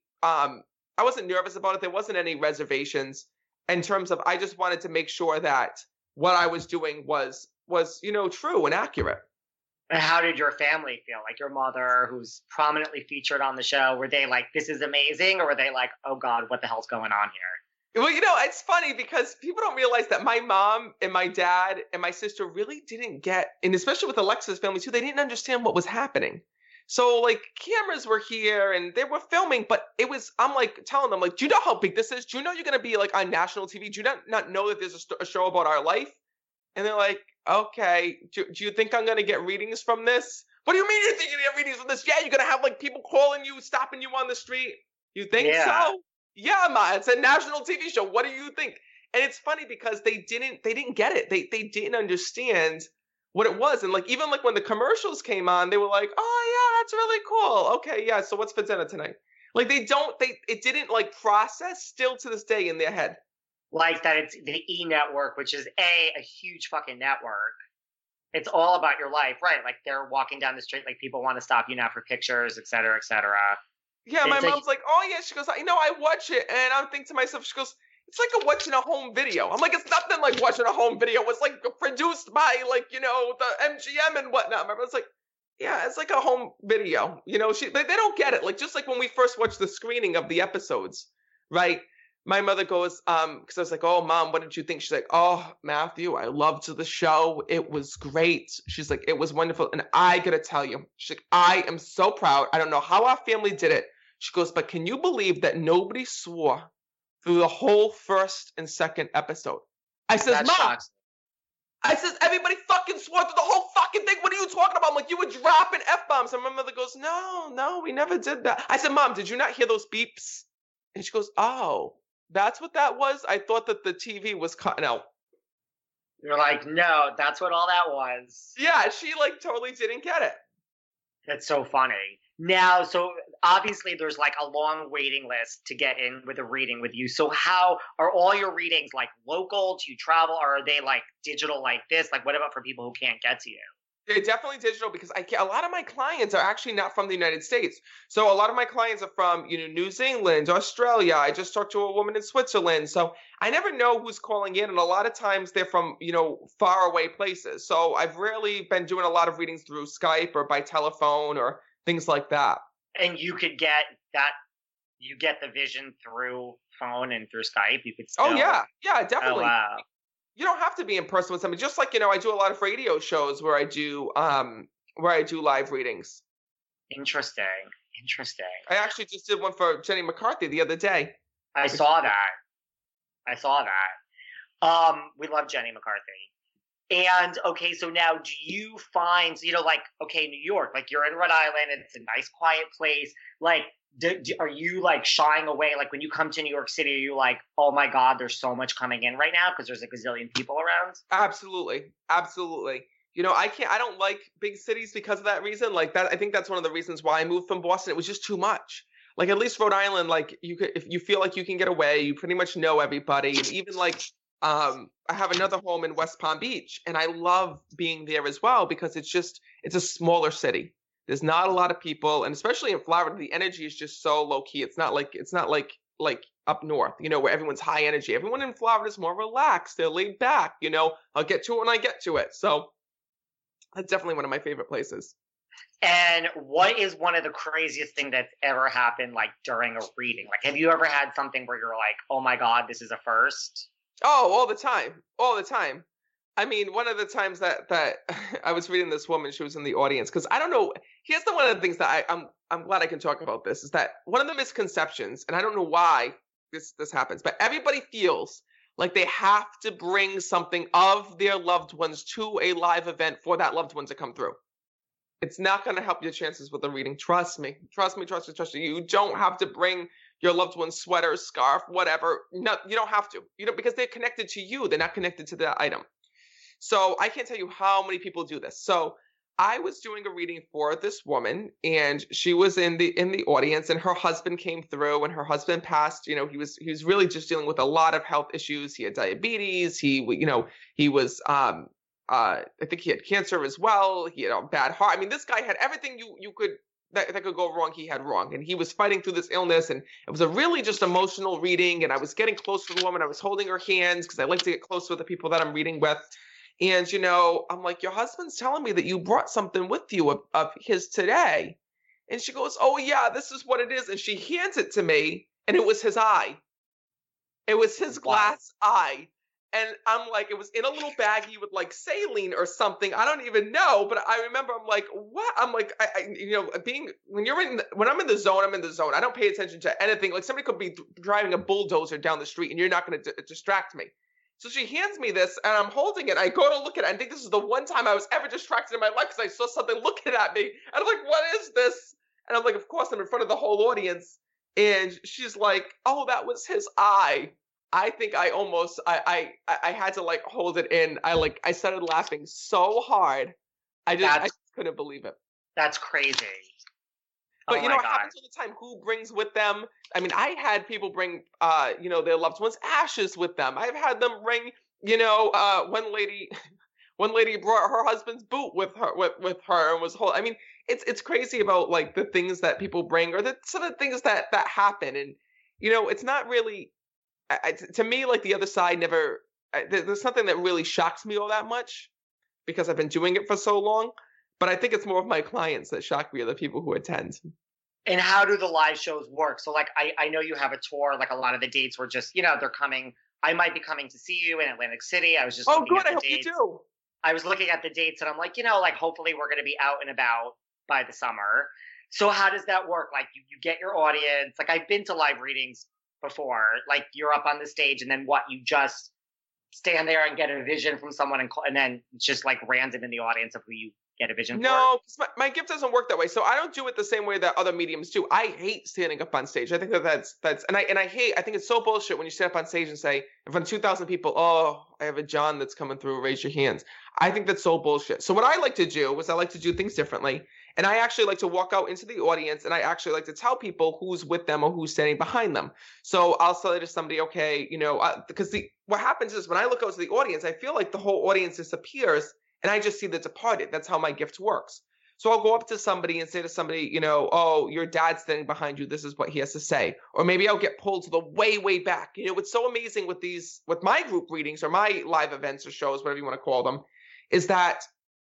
I wasn't nervous about it. There wasn't any reservations in terms of, I just wanted to make sure that what I was doing was true and accurate. And how did your family feel? Like your mother, who's prominently featured on the show, were they like, this is amazing? Or were they like, oh God, what the hell's going on here? Well, it's funny because people don't realize that my mom and my dad and my sister really didn't get, and especially with Alexa's family too, they didn't understand what was happening. So like cameras were here and they were filming, but I'm like telling them like, do you know how big this is? Do you know you're going to be like on national TV? Do you not know that there's a show about our life? And they're like, okay, do you think I'm going to get readings from this? What do you mean you're thinking you get readings from this? Yeah, you're going to have like people calling you, stopping you on the street. You think so? Yeah, Ma, it's a national TV show. What do you think? And it's funny because they didn't get it. They didn't understand what it was. And like, even like when the commercials came on, they were like, oh yeah, that's really cool. Okay, yeah, so what's for dinner tonight? Like it didn't like process still to this day in their head. Like that it's the E! Network, which is a huge fucking network. It's all about your life, right? Like they're walking down the street, like people want to stop you now for pictures, et cetera, et cetera. Yeah, my mom's like, oh yeah, she goes, I watch it. And I'm thinking to myself, she goes, it's like watching a home video. I'm like, it's nothing like watching a home video. It's like produced by like, the MGM and whatnot. My mom's like, yeah, it's like a home video. They don't get it. Like, just like when we first watched the screening of the episodes, right? My mother goes, because I was like, oh, Mom, what did you think? She's like, oh, Matthew, I loved the show. It was great. She's like, it was wonderful. And I got to tell you, she's like, I am so proud. I don't know how our family did it. She goes, but can you believe that nobody swore through the whole first and second episode? I says, Mom, I says, everybody fucking swore through the whole fucking thing. What are you talking about? I'm like, you were dropping F-bombs. And my mother goes, no, we never did that. I said, Mom, did you not hear those beeps? And she goes, oh, that's what that was? I thought that the TV was cutting out. You're like, no, that's what all that was. Yeah, she like totally didn't get it. That's so funny. Now, so obviously there's like a long waiting list to get in with a reading with you. So how are all your readings like local? Do you travel, or are they like digital like this? Like what about for people who can't get to you? They're definitely digital because a lot of my clients are actually not from the United States. So a lot of my clients are from, New Zealand, Australia. I just talked to a woman in Switzerland. So I never know who's calling in. And a lot of times they're from, far away places. So I've rarely been doing a lot of readings through Skype or by telephone or things like that. And you could get that, you get the vision through phone and through Skype. You could still... Oh, yeah. Yeah, definitely. Oh, wow. You don't have to be in person with somebody. Just like, I do a lot of radio shows where I do live readings. Interesting. I actually just did one for Jenny McCarthy the other day. I saw that. We love Jenny McCarthy. And okay, so now do you find, okay, New York, like you're in Rhode Island, it's a nice quiet place. Like, are you like shying away? Like when you come to New York City, are you like, oh my God, there's so much coming in right now because there's a gazillion people around? Absolutely. I don't like big cities because of that reason. Like that, I think that's one of the reasons why I moved from Boston. It was just too much. Like at least Rhode Island, like if you feel like you can get away, you pretty much know everybody. And even like, I have another home in West Palm Beach and I love being there as well because it's a smaller city. There's not a lot of people, and especially in Florida, the energy is just so low key. It's not like up north, where everyone's high energy. Everyone in Florida is more relaxed. They're laid back. I'll get to it when I get to it. So that's definitely one of my favorite places. And what is one of the craziest thing that's ever happened, like during a reading? Like, have you ever had something where you're like, oh my God, this is a first? Oh, all the time. I mean, one of the times that I was reading this woman, she was in the audience because I don't know. Here's one of the things that I'm glad I can talk about this is that one of the misconceptions, and I don't know why this happens, but everybody feels like they have to bring something of their loved ones to a live event for that loved one to come through. It's not going to help your chances with a reading. Trust me. Trust me. Trust me. Trust me. You don't have to bring your loved one's sweater, scarf, whatever. No, you don't have to. You know, because they're connected to you. They're not connected to the item. So I can't tell you how many people do this. So I was doing a reading for this woman, and she was in the audience, and her husband came through, and her husband passed. You know, he was really just dealing with a lot of health issues. He had diabetes. He was I think he had cancer as well. He had a bad heart. I mean, this guy had everything you could that could go wrong. He had wrong, and he was fighting through this illness. And it was a really just emotional reading. And I was getting close to the woman. I was holding her hands because I like to get close with the people that I'm reading with. And, you know, I'm like, your husband's telling me that you brought something with you of his today. And she goes, oh, yeah, this is what it is. And she hands it to me, and it was his eye. It was his glass eye. And I'm like, it was in a little baggie with like saline or something. I don't even know. But I remember I'm like, what? I'm like, when I'm in the zone, I'm in the zone. I don't pay attention to anything. Like somebody could be driving a bulldozer down the street and you're not going to distract me. So she hands me this, and I'm holding it. I go to look at it. I think this is the one time I was ever distracted in my life because I saw something looking at me. And I'm like, what is this? And I'm like, of course, I'm in front of the whole audience. And she's like, oh, that was his eye. I think I almost, I had to like hold it in. I started laughing so hard. I just couldn't believe it. That's crazy. But it happens all the time. Who brings with them? I mean, I had people bring, their loved ones' ashes with them. I've had them bring, one lady brought her husband's boot with her and was whole. I mean, it's crazy about like the things that people bring or the sort of things that happen. And, it's not really, to me, like the other side never, there's something that really shocks me all that much because I've been doing it for so long. But I think it's more of my clients that shock me or the people who attend. And how do the live shows work? So like, I know you have a tour, like a lot of the dates were just, they're coming. I might be coming to see you in Atlantic City. I was just looking at the dates. You do. I was looking at the dates and I'm like, like hopefully we're going to be out and about by the summer. So how does that work? Like you get your audience. Like I've been to live readings before. Like you're up on the stage and then what? You just stand there and get a vision from someone and then it's just like random in the audience of who you get a vision for? No, because my gift doesn't work that way. So I don't do it the same way that other mediums do. I hate standing up on stage. I think that's and I think it's so bullshit when you stand up on stage and say in front of 2,000 people, oh, I have a John that's coming through, raise your hands. I think that's so bullshit. So what I like to do is I like to do things differently. And I actually like to walk out into the audience and I actually like to tell people who's with them or who's standing behind them. So I'll say to somebody, okay, because what happens is when I look out to the audience, I feel like the whole audience disappears and I just see the departed. That's how my gift works. So I'll go up to somebody and say to somebody, oh, your dad's standing behind you. This is what he has to say. Or maybe I'll get pulled to the way, way back. What's so amazing with my group readings or my live events or shows, whatever you want to call them, is that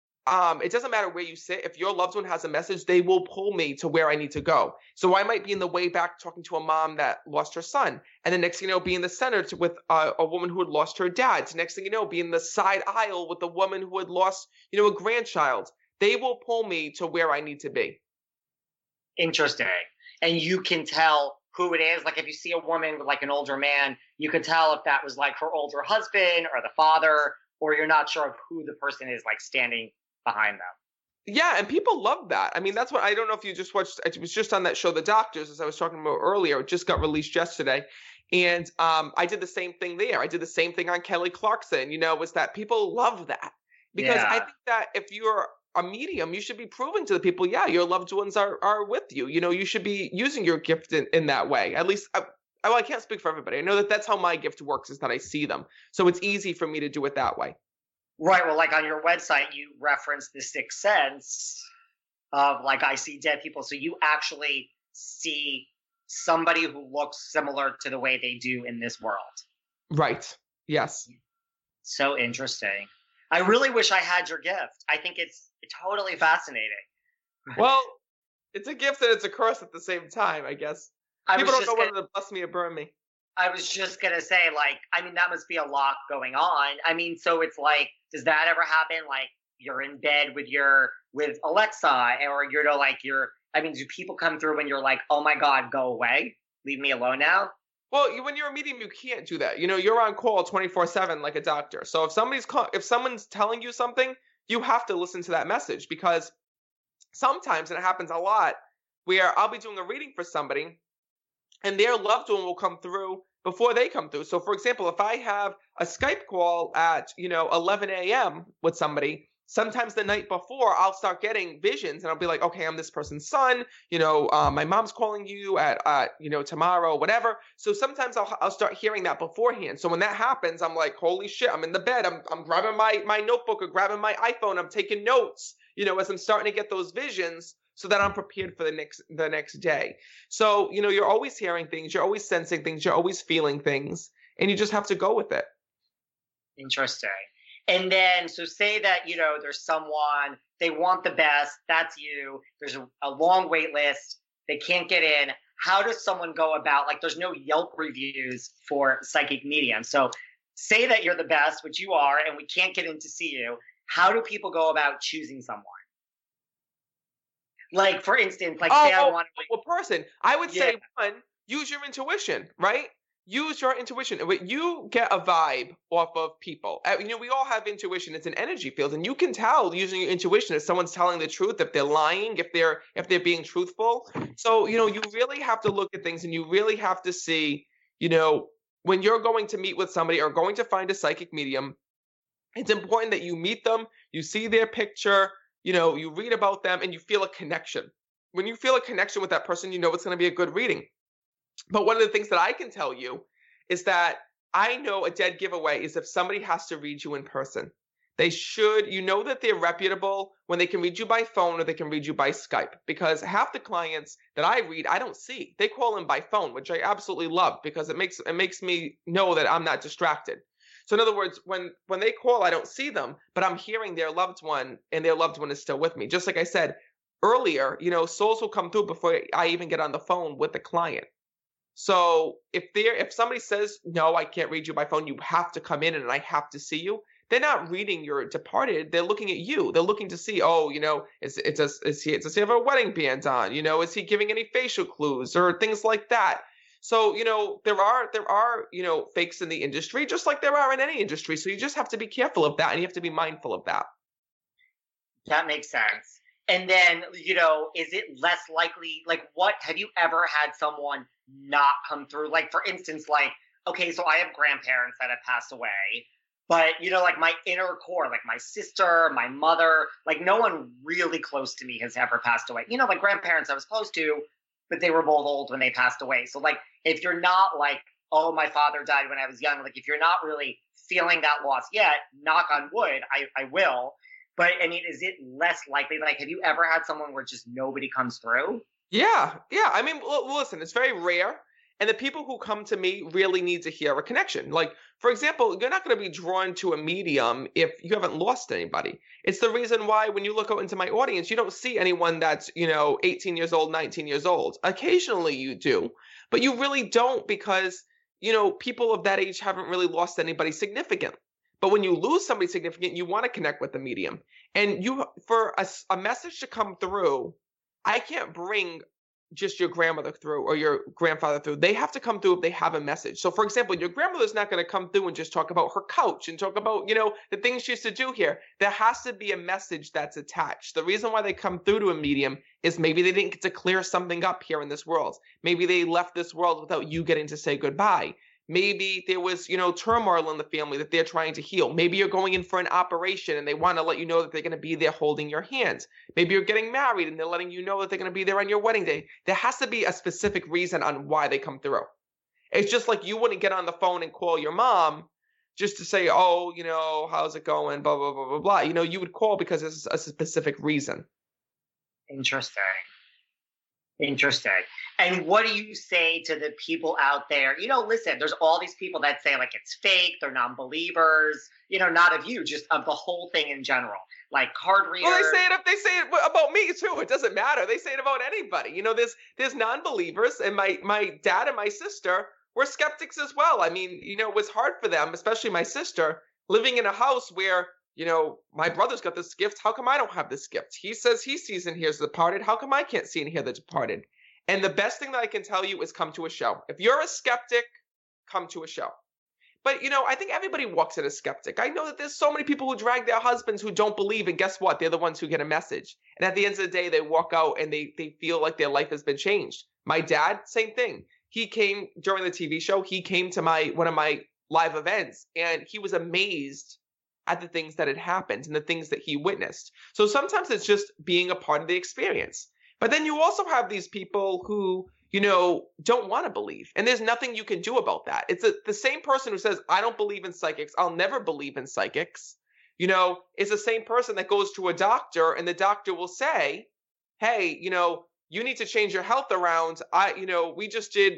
it doesn't matter where you sit. If your loved one has a message, they will pull me to where I need to go. So I might be in the way back talking to a mom that lost her son. And the next thing you know, be in the center with a woman who had lost her dad. So next thing you know, be in the side aisle with a woman who had lost, a grandchild. They will pull me to where I need to be. Interesting. And you can tell who it is. Like if you see a woman with like an older man, you can tell if that was like her older husband or the father, or you're not sure of who the person is like standing behind them. Yeah, and people love that. I mean, that's what I don't know if you just watched. It was just on that show, The Doctors, as I was talking about earlier. It just got released yesterday, and I did the same thing there. I did the same thing on Kelly Clarkson. Was that people love that because I think that if you're a medium, you should be proving to the people, yeah, your loved ones are with you. You should be using your gift in that way. At least, I can't speak for everybody. I know that's how my gift works, is that I see them, so it's easy for me to do it that way. Right. Well, like on your website, you reference the sixth sense of like, I see dead people. So you actually see somebody who looks similar to the way they do in this world. Right. Yes. So interesting. I really wish I had your gift. I think it's totally fascinating. Well, it's a gift and it's a curse at the same time, I guess. People don't know whether to bless me or burn me. I was just gonna say, like, I mean, that must be a lot going on. I mean, so it's like, does that ever happen? Like, you're in bed with Alexa, or I mean, do people come through when you're like, oh my God, go away, leave me alone now? Well, when you're a medium, you can't do that. You're on call 24/7 like a doctor. So if someone's telling you something, you have to listen to that message, because sometimes, and it happens a lot, where I'll be doing a reading for somebody and their loved one will come through before they come through. So for example, if I have a Skype call at, 11 a.m. with somebody, sometimes the night before I'll start getting visions and I'll be like, okay, I'm this person's son, my mom's calling you at, tomorrow, whatever. So sometimes I'll start hearing that beforehand. So when that happens, I'm like, holy shit, I'm in the bed. I'm grabbing my notebook or grabbing my iPhone. I'm taking notes, as I'm starting to get those visions, so that I'm prepared for the next day. So, you're always hearing things, you're always sensing things, you're always feeling things, and you just have to go with it. Interesting. And then, so say that, there's someone, they want the best, that's you, there's a long wait list, they can't get in. How does someone go about, like, there's no Yelp reviews for psychic mediums. So say that you're the best, which you are, and we can't get in to see you. How do people go about choosing someone? Like, for instance, like, say I want to... person. I would say, one, use your intuition, right? Use your intuition. You get a vibe off of people. We all have intuition. It's an energy field, and you can tell using your intuition if someone's telling the truth, if they're lying, if they're being truthful. So, you really have to look at things, and you really have to see, when you're going to meet with somebody or going to find a psychic medium, it's important that you meet them, you see their picture, you read about them, and you feel a connection. When you feel a connection with that person, it's going to be a good reading. But one of the things that I can tell you is that I know a dead giveaway is if somebody has to read you in person. They should, that they're reputable when they can read you by phone or they can read you by Skype. Because half the clients that I read, I don't see. They call in by phone, which I absolutely love, because it makes me know that I'm not distracted. So in other words, when they call, I don't see them, but I'm hearing their loved one, and their loved one is still with me. Just like I said earlier, souls will come through before I even get on the phone with the client. So if somebody says, no, I can't read you by phone, you have to come in and I have to see you, they're not reading your departed. They're looking at you. They're looking to see, does he have a wedding band on? Is he giving any facial clues or things like that? So, there are, fakes in the industry, just like there are in any industry. So you just have to be careful of that, and you have to be mindful of that. That makes sense. And then, is it less likely, like, what, have you ever had someone not come through? Like, for instance, like, okay, so I have grandparents that have passed away, but, like, my inner core, like my sister, my mother, like, no one really close to me has ever passed away. Like grandparents I was close to, but they were both old when they passed away. So, like, if you're not like, oh, my father died when I was young, like, if you're not really feeling that loss yet, knock on wood, I will. But, I mean, is it less likely? Like, have you ever had someone where just nobody comes through? Yeah. I mean, listen, it's very rare. And the people who come to me really need to hear a connection. Like, for example, you're not going to be drawn to a medium if you haven't lost anybody. It's the reason why when you look out into my audience, you don't see anyone that's, 18 years old, 19 years old. Occasionally you do, but you really don't, because, people of that age haven't really lost anybody significant. But when you lose somebody significant, you want to connect with the medium. And for a message to come through, I can't bring just your grandmother through or your grandfather through. They have to come through if they have a message. So, for example, your grandmother's not going to come through and just talk about her couch and talk about, the things she used to do here. There has to be a message that's attached. The reason why they come through to a medium is maybe they didn't get to clear something up here in this world. Maybe they left this world without you getting to say goodbye. Maybe there was, turmoil in the family that they're trying to heal. Maybe you're going in for an operation and they want to let you know that they're going to be there holding your hands. Maybe you're getting married and they're letting you know that they're going to be there on your wedding day. There has to be a specific reason on why they come through. It's just like you wouldn't get on the phone and call your mom just to say, oh, how's it going, blah, blah, blah, blah, blah. You would call because there's a specific reason. Interesting. And what do you say to the people out there? Listen, there's all these people that say, like, it's fake, they're non-believers, not of you, just of the whole thing in general. Like card readers. Well, they say it about me too. It doesn't matter. They say it about anybody. There's non-believers, and my dad and my sister were skeptics as well. I mean, it was hard for them, especially my sister, living in a house where, my brother's got this gift. How come I don't have this gift? He says he sees and hears The Departed. How come I can't see and hear The Departed? And the best thing that I can tell you is come to a show. If you're a skeptic, come to a show. But, I think everybody walks in a skeptic. I know that there's so many people who drag their husbands who don't believe, and guess what? They're the ones who get a message. And at the end of the day, they walk out and they feel like their life has been changed. My dad, same thing. He came during the TV show. He came to one of my live events, and he was amazed at the things that had happened and the things that he witnessed. So sometimes it's just being a part of the experience. But then you also have these people who, don't want to believe. And there's nothing you can do about that. It's the same person who says, I don't believe in psychics. I'll never believe in psychics. Is the same person that goes to a doctor and the doctor will say, hey, you need to change your health around. We just did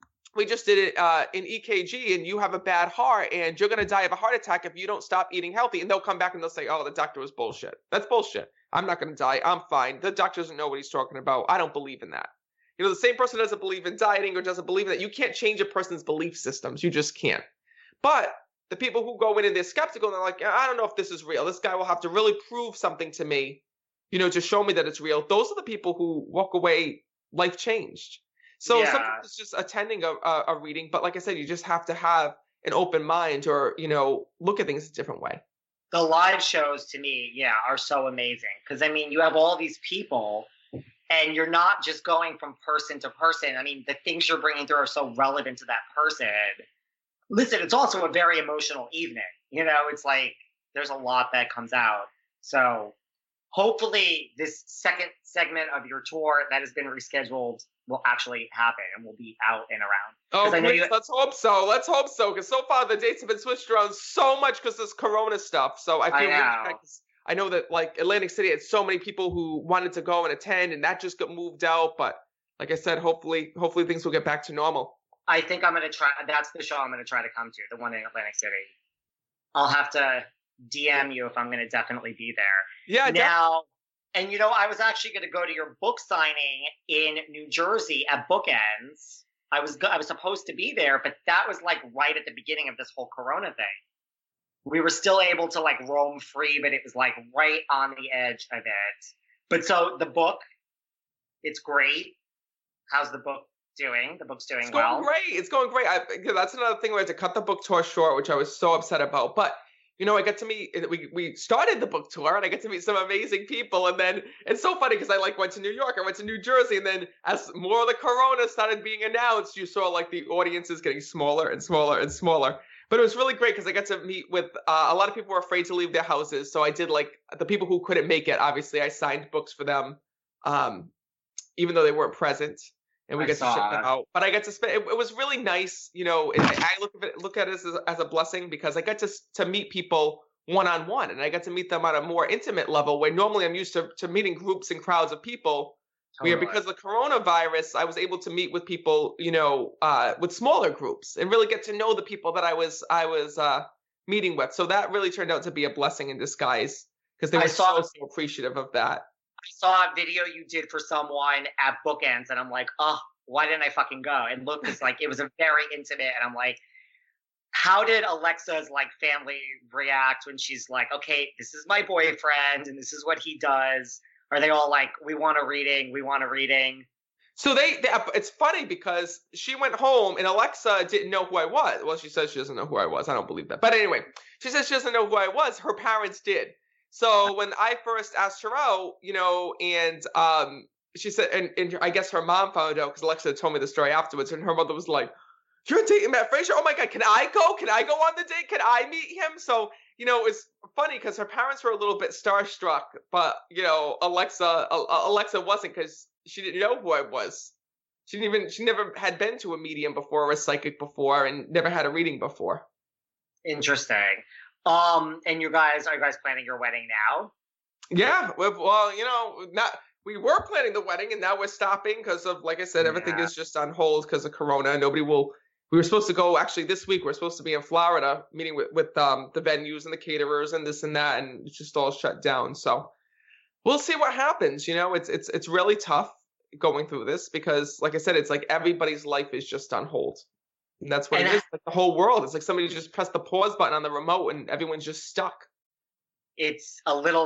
it in EKG and you have a bad heart and you're going to die of a heart attack if you don't stop eating healthy. And they'll come back and they'll say, oh, the doctor was bullshit. That's bullshit. I'm not going to die. I'm fine. The doctor doesn't know what he's talking about. I don't believe in that. The same person doesn't believe in dieting or doesn't believe in that. You can't change a person's belief systems. You just can't. But the people who go in and they're skeptical and they're like, I don't know if this is real. This guy will have to really prove something to me, to show me that it's real. Those are the people who walk away life changed. So sometimes it's just attending a reading. But like I said, you just have to have an open mind or, look at things a different way. The live shows to me, are so amazing. Because, you have all these people and you're not just going from person to person. The things you're bringing through are so relevant to that person. Listen, it's also a very emotional evening. It's like there's a lot that comes out. So hopefully this second segment of your tour that has been rescheduled will actually happen and will be out and around. Oh, please, let's hope so. Let's hope so. Because so far the dates have been switched around so much because this Corona stuff. So I feel really bad. I know that like Atlantic City had so many people who wanted to go and attend, and that just got moved out. But like I said, hopefully things will get back to normal. I think I'm going to try. That's the show I'm going to try to come to, the one in Atlantic City. I'll have to DM you if I'm going to definitely be there. Yeah. Now, and I was actually going to go to your book signing in New Jersey at Bookends. I was supposed to be there, but that was like right at the beginning of this whole Corona thing. We were still able to like roam free, but it was like right on the edge of it. But so the book, it's great. How's the book doing? The book's doing well. It's going great. That's another thing. We had to cut the book tour short, which I was so upset about. But I get to meet. We started the book tour, and I get to meet some amazing people. And then it's so funny because I went to New York, I went to New Jersey, and then as more of the Corona started being announced, you saw like the audiences getting smaller and smaller and smaller. But it was really great because I got to meet with a lot of people who were afraid to leave their houses. So I did like the people who couldn't make it. Obviously, I signed books for them, even though they weren't present. And we get to ship them out. But I get to spend. It was really nice, and I look at it as a blessing because I get to meet people one-on-one, and I get to meet them on a more intimate level. Where normally I'm used to meeting groups and crowds of people. Where because of the coronavirus, I was able to meet with people, with smaller groups and really get to know the people that I was meeting with. So that really turned out to be a blessing in disguise because they were so appreciative of that. I saw a video you did for someone at Bookends, and I'm like, oh, why didn't I fucking go? And look, it's like, it was a very intimate, and I'm like, how did Alexa's like family react when she's like, okay, this is my boyfriend, and this is what he does? Are they all like, we want a reading, we want a reading? So they it's funny because she went home and Alexa didn't know who I was. Well, she says she doesn't know who I was. I don't believe that. But anyway, she says she doesn't know who I was. Her parents did. So when I first asked her out, and she said, and I guess her mom found out because Alexa told me the story afterwards, and her mother was like, you're dating Matt Fraser? Oh my God, can I go? Can I go on the date? Can I meet him? So, it was funny because her parents were a little bit starstruck, but, Alexa wasn't because she didn't know who I was. She never had been to a medium before or a psychic before and never had a reading before. Interesting. And are you guys planning your wedding now? Yeah. Well, we were planning the wedding and now we're stopping because of, like I said, everything is just on hold because of Corona. We were supposed to go actually this week. We're supposed to be in Florida meeting with the venues and the caterers and this and that, and it's just all shut down. So we'll see what happens. It's really tough going through this because, like I said, it's like everybody's life is just on hold. And that's what it is. Like the whole world. It's like somebody just pressed the pause button on the remote and everyone's just stuck. It's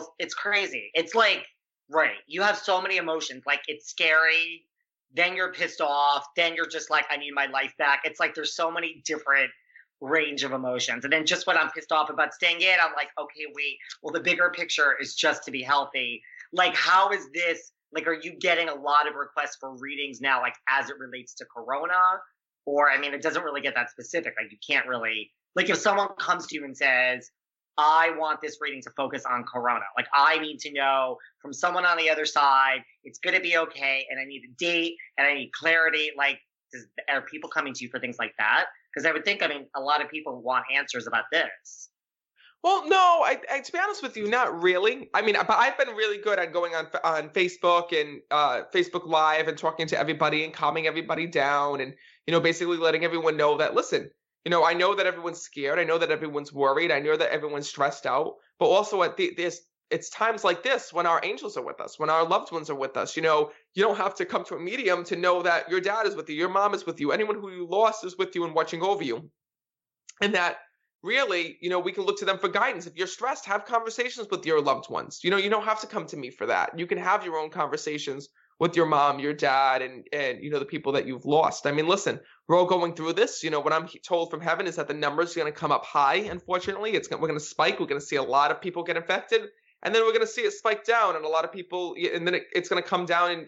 crazy. It's like, right, you have so many emotions. Like, it's scary, then you're pissed off, then you're just like, I need my life back. It's like there's so many different range of emotions. And then just when I'm pissed off about staying in, I'm like, okay, wait, well, the bigger picture is just to be healthy. Like, how is this, like, are you getting a lot of requests for readings now, like, as it relates to Corona? Or, I mean, it doesn't really get that specific. Like, you can't really, like, if someone comes to you and says, I want this reading to focus on Corona. Like, I need to know from someone on the other side, it's going to be okay, and I need a date, and I need clarity. Like, are people coming to you for things like that? Because I would think, I mean, a lot of people want answers about this. Well, no, I to be honest with you, not really. I mean, but I've been really good at going on Facebook and Facebook Live and talking to everybody and calming everybody down and, you know, basically letting everyone know that, listen, you know, I know that everyone's scared. I know that everyone's worried. I know that everyone's stressed out. But also it's times like this when our angels are with us, when our loved ones are with us. You know, you don't have to come to a medium to know that your dad is with you, your mom is with you, anyone who you lost is with you and watching over you. And that really, you know, we can look to them for guidance. If you're stressed, have conversations with your loved ones. You know, you don't have to come to me for that. You can have your own conversations with your mom, your dad, and you know, the people that you've lost. I mean, listen, we're all going through this. You know, what I'm told from heaven is that the numbers are going to come up high. Unfortunately, we're going to spike. We're going to see a lot of people get infected, and then we're going to see it spike down, and a lot of people, and then it's going to come down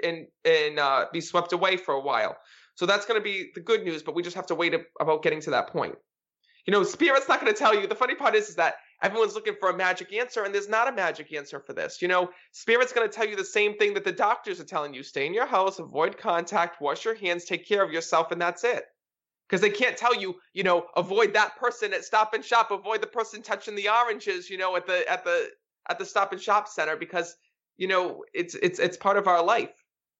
and be swept away for a while. So that's going to be the good news, but we just have to wait about getting to that point. You know, Spirit's not going to tell you. The funny part is that everyone's looking for a magic answer, and there's not a magic answer for this. You know, Spirit's going to tell you the same thing that the doctors are telling you. Stay in your house, avoid contact, wash your hands, take care of yourself, and that's it. Because they can't tell you, you know, avoid that person at Stop and Shop, avoid the person touching the oranges, you know, at the Stop and Shop center, because, you know, it's part of our life.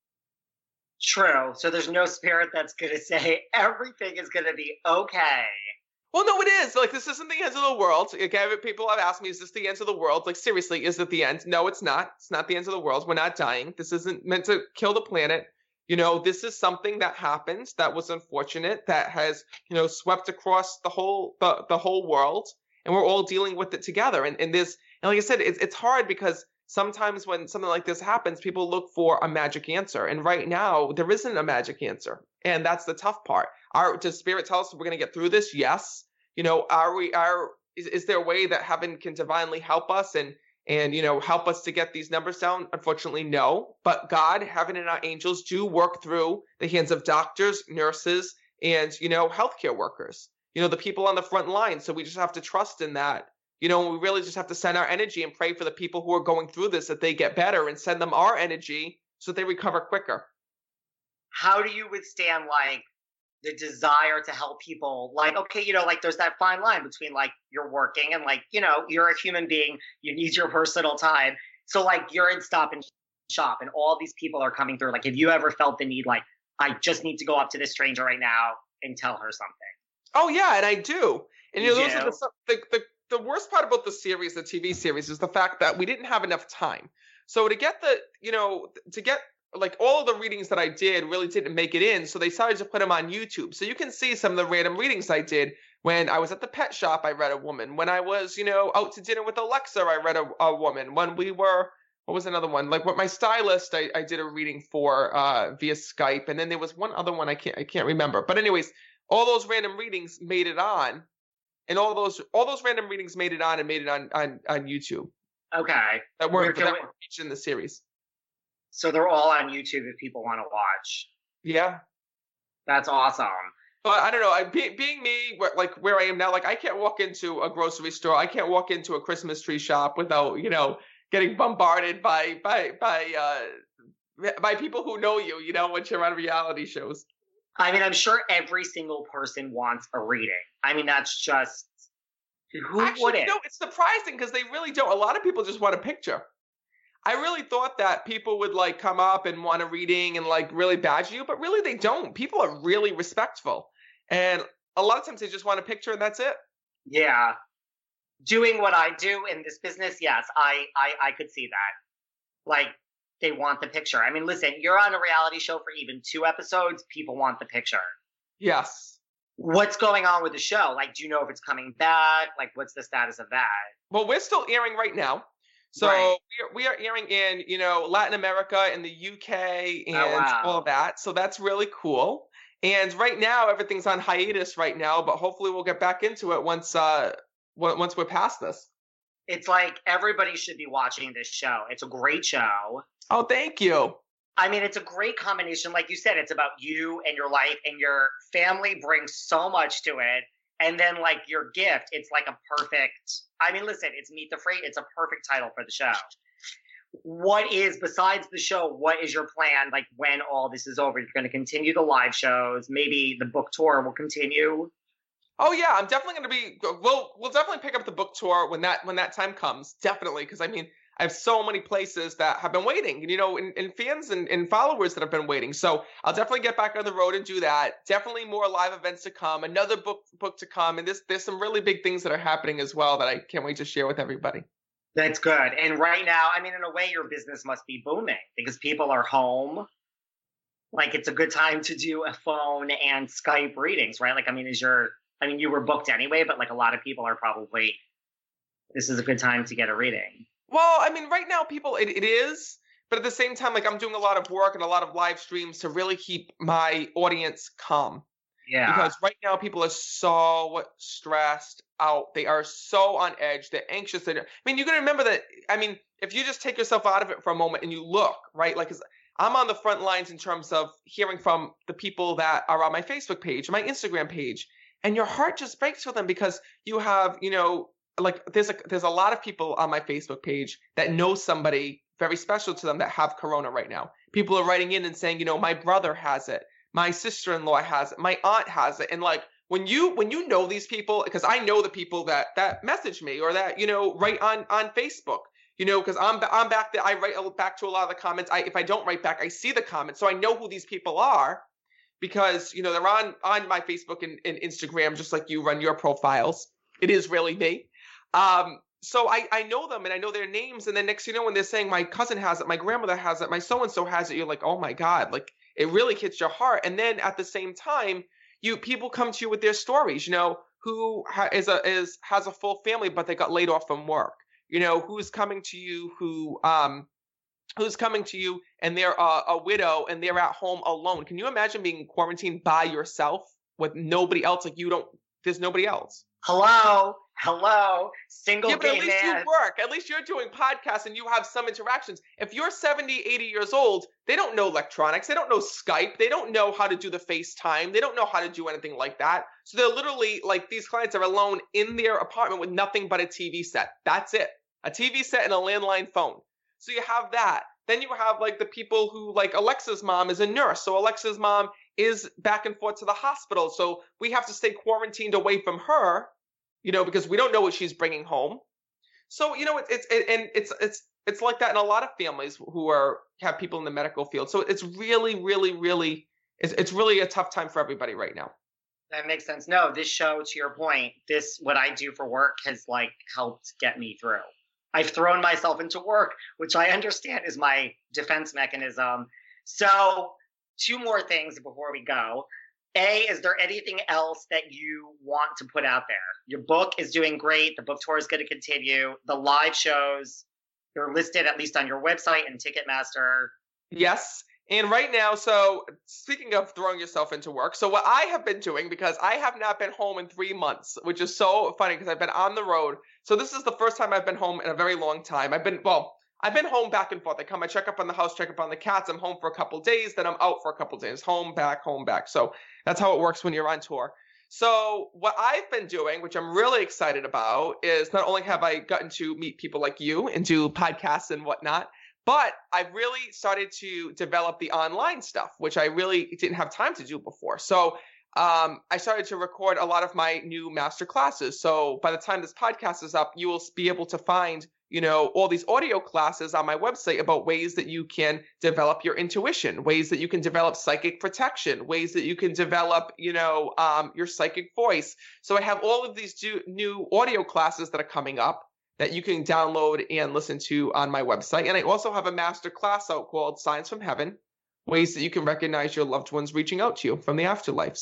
True. So there's no spirit that's going to say everything is going to be okay. Well, no, it is. Like, this isn't the end of the world. Okay, people have asked me, is this the end of the world? Like, seriously, is it the end? No, it's not. It's not the end of the world. We're not dying. This isn't meant to kill the planet. You know, this is something that happens that was unfortunate, that has, you know, swept across the whole world, and we're all dealing with it together. And like I said, it's hard because sometimes when something like this happens, people look for a magic answer. And right now, there isn't a magic answer. And that's the tough part. Does Spirit tell us we're going to get through this? Yes. You know, is there a way that heaven can divinely help us and you know, help us to get these numbers down? Unfortunately, no. But God, heaven, and our angels do work through the hands of doctors, nurses, and, you know, healthcare workers. You know, the people on the front line. So we just have to trust in that. You know, we really just have to send our energy and pray for the people who are going through this, that they get better, and send them our energy so that they recover quicker. How do you withstand, like, the desire to help people? Like, okay, you know, like, there's that fine line between, like, you're working and, like, you know, you're a human being, you need your personal time. So, like, you're in Stop and Shop and all these people are coming through. Like, have you ever felt the need, like, I just need to go up to this stranger right now and tell her something? Oh, yeah, and I do. And, you know, those are the worst part about the series, the TV series, is the fact that we didn't have enough time. So to get like, all of the readings that I did really didn't make it in, so they decided to put them on YouTube. So you can see some of the random readings I did. When I was at the pet shop, I read a woman. When I was, you know, out to dinner with Alexa, I read a woman. When we were, what was another one? Like, with my stylist, I did a reading for via Skype. And then there was one other one I can't remember. But anyways, all those random readings made it on. And all those random readings made it on on YouTube. Okay. That weren't featured in the series. So they're all on YouTube if people want to watch. Yeah. That's awesome. But I don't know. Being me, like where I am now, like, I can't walk into a grocery store. I can't walk into a Christmas tree shop without, you know, getting bombarded by people who know you, you know, when you're on reality shows. I mean, I'm sure every single person wants a reading. I mean, that's just, who wouldn't? No, it's surprising because they really don't. A lot of people just want a picture. I really thought that people would, like, come up and want a reading and, like, really badge you, but really they don't. People are really respectful. And a lot of times they just want a picture and that's it. Yeah. Doing what I do in this business, yes, I could see that. Like, they want the picture. I mean, listen, you're on a reality show for even 2 episodes, people want the picture. Yes. What's going on with the show? Like, do you know if it's coming back? Like, what's the status of that? Well, we're still airing right now. So Right. we are airing in, Latin America and the UK and wow. all of that. So that's really cool. And right now, everything's on hiatus right now, but hopefully we'll get back into it once we're past this. It's like everybody should be watching this show. It's a great show. Oh, thank you. I mean, it's a great combination. Like you said, it's about you and your life, and your family brings so much to it. And then, like, your gift, it's like a perfect, I mean, listen, it's Meet the Freight. It's a perfect title for the show. What is, besides the show, what is your plan, like, when all this is over? You're going to continue the live shows. Maybe the book tour will continue. Oh yeah, I'm definitely going to be. We'll definitely pick up the book tour when that time comes. Definitely, because I mean, I have so many places that have been waiting, and fans and followers that have been waiting. So I'll definitely get back on the road and do that. Definitely more live events to come. Another book to come, and there's some really big things that are happening as well that I can't wait to share with everybody. That's good. And right now, I mean, in a way, your business must be booming because people are home. Like, it's a good time to do a phone and Skype readings, right? Like, I mean, you were booked anyway, but like a lot of people are probably, this is a good time to get a reading. Well, I mean, right now, people, it is, but at the same time, like, I'm doing a lot of work and a lot of live streams to really keep my audience calm. Yeah. Because right now, people are so stressed out. They are so on edge. They're anxious. I mean, you got to remember that, I mean, if you just take yourself out of it for a moment and you look, right, like, 'cause I'm on the front lines in terms of hearing from the people that are on my Facebook page, my Instagram page, and your heart just breaks for them because you have, like there's a lot of people on my Facebook page that know somebody very special to them that have corona right now. People are writing in and saying, my brother has it, my sister-in-law has it, my aunt has it. And like when you know these people, because I know the people that message me or that, write on Facebook, because I'm back there, I write back to a lot of the comments. If I don't write back, I see the comments. So I know who these people are because, they're on my Facebook and Instagram, just like you run your profiles. It is really me. So I know them and I know their names. And then next, when they're saying my cousin has it, my grandmother has it, my so-and-so has it, you're like, oh my God, like it really hits your heart. And then at the same time, people come to you with their stories, who has a full family, but they got laid off from work, who's coming to you, who's coming to you and they're a widow and they're at home alone. Can you imagine being quarantined by yourself with nobody else? Like there's nobody else. Hello, single yeah, but gay at least man. You work. At least you're doing podcasts and you have some interactions. If you're 70, 80 years old, they don't know electronics. They don't know Skype. They don't know how to do the FaceTime. They don't know how to do anything like that. So they're literally like these clients are alone in their apartment with nothing but a TV set. That's it. A TV set and a landline phone. So you have that. Then you have like the people who like Alexa's mom is a nurse. So Alexa's mom is back and forth to the hospital. So we have to stay quarantined away from her, because we don't know what she's bringing home. So, it's like that in a lot of families who have people in the medical field. So it's really, really, really, it's really a tough time for everybody right now. That makes sense. No, this show, to your point, what I do for work has like helped get me through. I've thrown myself into work, which I understand is my defense mechanism. So 2 more things before we go. A, is there anything else that you want to put out there? Your book is doing great. The book tour is going to continue. The live shows, they're listed at least on your website and Ticketmaster. Yes. And right now, so speaking of throwing yourself into work, so what I have been doing, because I have not been home in 3 months, which is so funny because I've been on the road. So this is the first time I've been home in a very long time. I've been home back and forth. I check up on the house, check up on the cats. I'm home for a couple of days, then I'm out for a couple of days. Home, back. So that's how it works when you're on tour. So what I've been doing, which I'm really excited about, is not only have I gotten to meet people like you and do podcasts and whatnot, but I've really started to develop the online stuff, which I really didn't have time to do before. So I started to record a lot of my new master classes. So by the time this podcast is up, you will be able to find, all these audio classes on my website about ways that you can develop your intuition, ways that you can develop psychic protection, ways that you can develop, your psychic voice. So I have all of these new audio classes that are coming up that you can download and listen to on my website. And I also have a master class out called Signs from Heaven, ways that you can recognize your loved ones reaching out to you from the afterlife. So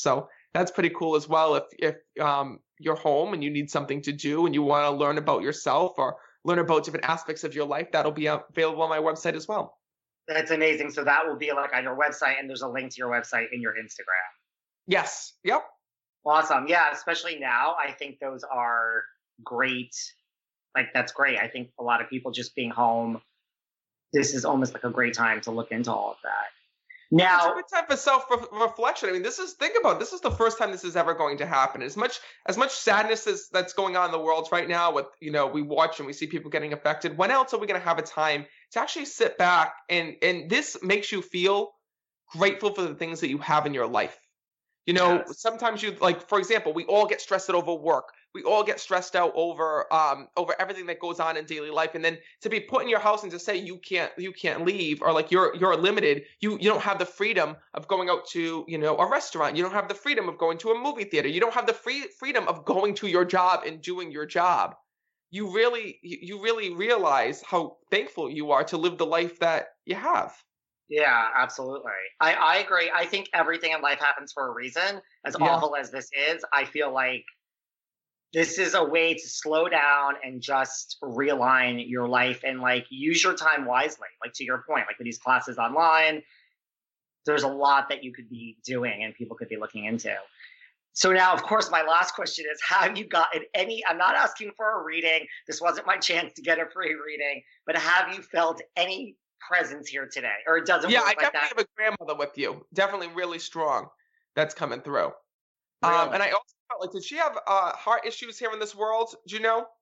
That's pretty cool as well. If you're home and you need something to do and you want to learn about yourself or learn about different aspects of your life, that'll be available on my website as well. That's amazing. So that will be like on your website, and there's a link to your website in your Instagram. Yes. Yep. Awesome. Yeah, especially now. I think those are great. Like, that's great. I think a lot of people just being home, this is almost like a great time to look into all of that. Now, it's a good time for self-reflection. I mean, this is the first time this is ever going to happen. As much sadness that's going on in the world right now with, we watch and we see people getting affected. When else are we going to have a time to actually sit back and this makes you feel grateful for the things that you have in your life? Yes. Sometimes for example, we all get stressed out over work. We all get stressed out over everything that goes on in daily life. And then to be put in your house and to say you can't leave, or like you're limited, you don't have the freedom of going out to, a restaurant. You don't have the freedom of going to a movie theater. You don't have the freedom of going to your job and doing your job. You really realize how thankful you are to live the life that you have. Yeah, absolutely. I agree. I think everything in life happens for a reason. As awful as this is, I feel like this is a way to slow down and just realign your life and use your time wisely. Like, to your point, like with these classes online, there's a lot that you could be doing and people could be looking into. So now, of course, my last question is, have you gotten any, I'm not asking for a reading. This wasn't my chance to get a free reading, but have you felt any presence here today? Or it doesn't work like that? Yeah, I definitely have a grandmother with you. Definitely really strong. That's coming through. Really? And I also felt like, did she have heart issues here in this world? Do you know?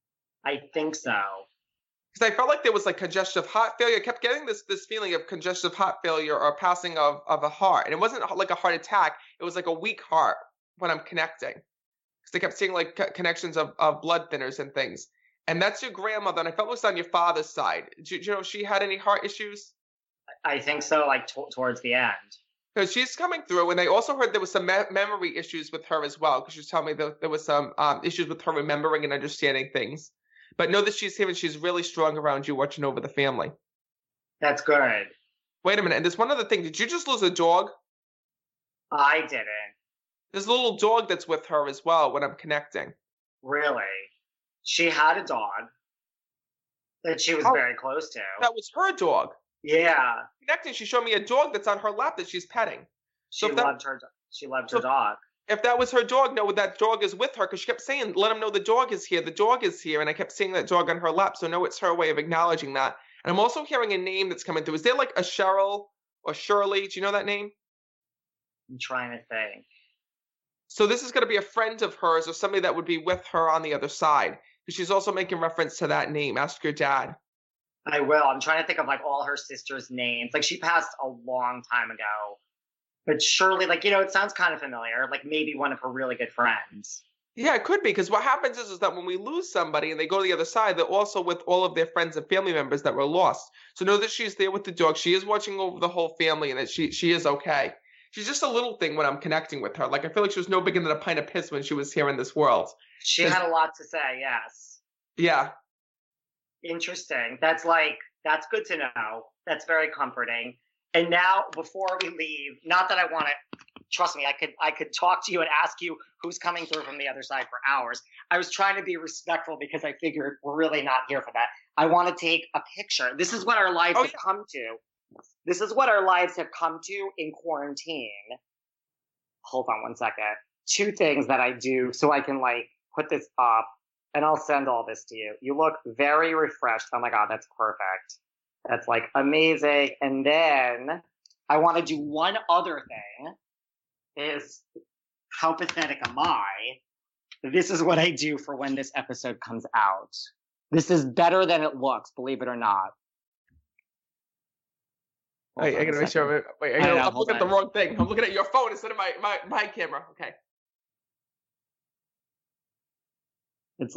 I think so. Because I felt like there was congestive heart failure. I kept getting this feeling of congestive heart failure or passing of a heart. And it wasn't like a heart attack. It was like a weak heart when I'm connecting. Because I kept seeing connections of blood thinners and things. And that's your grandmother. And I felt it was on your father's side. Do you know if she had any heart issues? I think so, towards the end. Because she's coming through. And I also heard there was some memory issues with her as well. Because she was telling me that there was some issues with her remembering and understanding things. But know that she's here and she's really strong around you, watching over the family. That's good. Wait a minute. And there's one other thing. Did you just lose a dog? I didn't. There's a little dog that's with her as well when I'm connecting. Really? She had a dog that she was very close to. That was her dog. Yeah. Connecting, she showed me a dog that's on her lap that she's petting. She loved her dog. If that was her dog, no, that dog is with her, because she kept saying, let him know the dog is here. The dog is here. And I kept seeing that dog on her lap. So no, it's her way of acknowledging that. And I'm also hearing a name that's coming through. Is there like a Cheryl or Shirley? Do you know that name? I'm trying to think. So this is going to be a friend of hers or somebody that would be with her on the other side. Because she's also making reference to that name. Ask your dad. I will. I'm trying to think of all her sisters' names. She passed a long time ago. But Shirley, it sounds kind of familiar. Maybe one of her really good friends. Yeah, it could be. Because what happens is that when we lose somebody and they go to the other side, they're also with all of their friends and family members that were lost. So know that she's there with the dog. She is watching over the whole family and that she is okay. She's just a little thing when I'm connecting with her. I feel like she was no bigger than a pint of piss when she was here in this world. She had a lot to say, yes. Yeah. Interesting. That's good to know. That's very comforting. And now, before we leave, not that I want to, trust me, I could talk to you and ask you who's coming through from the other side for hours. I was trying to be respectful because I figured we're really not here for that. I want to take a picture. This is what our lives have come to. This is what our lives have come to in quarantine. Hold on one second. 2 things that I do so I can put this up, and I'll send all this to you. You look very refreshed. Oh my God, that's perfect. That's amazing. And then I want to do one other thing. Is how pathetic am I? This is what I do for when this episode comes out. This is better than it looks, believe it or not. Wait, I gotta make sure. Wait, I'm looking at the wrong thing. I'm looking at your phone instead of my camera. Okay. It's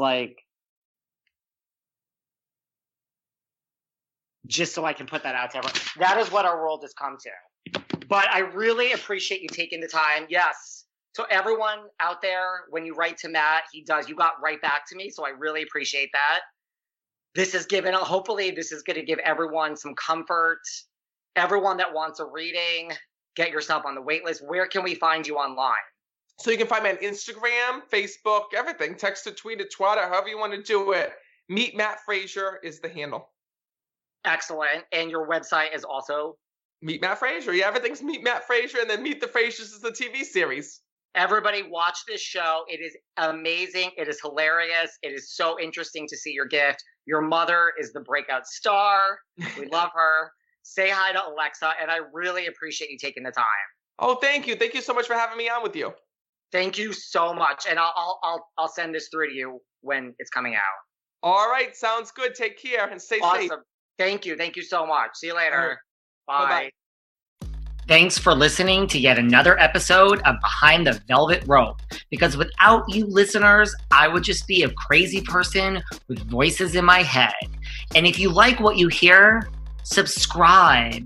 just so I can put that out to everyone. That is what our world has come to. But I really appreciate you taking the time. Yes. So everyone out there, when you write to Matt, you got right back to me. So I really appreciate that. Hopefully this is going to give everyone some comfort. Everyone that wants a reading, get yourself on the wait list. Where can we find you online? So you can find me on Instagram, Facebook, everything. Text it, tweet it, twat it, however you want to do it. Meet Matt Frazier is the handle. Excellent. And your website is also? Meet Matt Frazier. Yeah, everything's Meet Matt Frazier, and then Meet the Fraziers is the TV series. Everybody watch this show. It is amazing. It is hilarious. It is so interesting to see your gift. Your mother is the breakout star. We love her. Say hi to Alexa, and I really appreciate you taking the time. Oh, thank you. Thank you so much for having me on with you. Thank you so much. And I'll send this through to you when it's coming out. All right. Sounds good. Take care and stay safe. Thank you. Thank you so much. See you later. Right. Bye. Bye-bye. Thanks for listening to yet another episode of Behind the Velvet Rope. Because without you listeners, I would just be a crazy person with voices in my head. And if you like what you hear, subscribe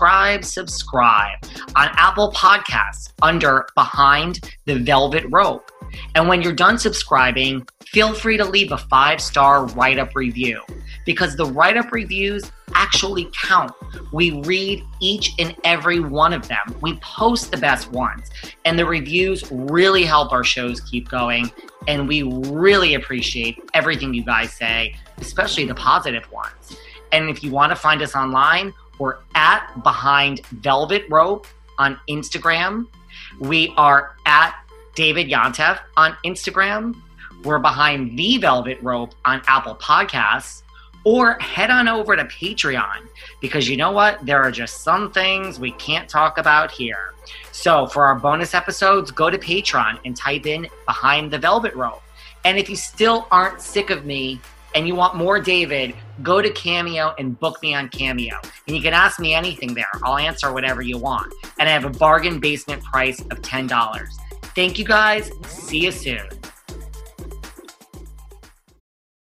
on Apple Podcasts under Behind the Velvet Rope. And when you're done subscribing, feel free to leave a 5-star write-up review, because the write-up reviews actually count. We read each and every one of them. We post the best ones, and the reviews really help our shows keep going, and we really appreciate everything you guys say, especially the positive ones. And if you want to find us online, we're at Behind Velvet Rope on Instagram. We are at David Yontef on Instagram. We're Behind the Velvet Rope on Apple Podcasts. Or head on over to Patreon, because you know what? There are just some things we can't talk about here. So for our bonus episodes, go to Patreon and type in Behind the Velvet Rope. And if you still aren't sick of me and you want more David, go to Cameo and book me on Cameo. And you can ask me anything there. I'll answer whatever you want. And I have a bargain basement price of $10. Thank you guys. See you soon.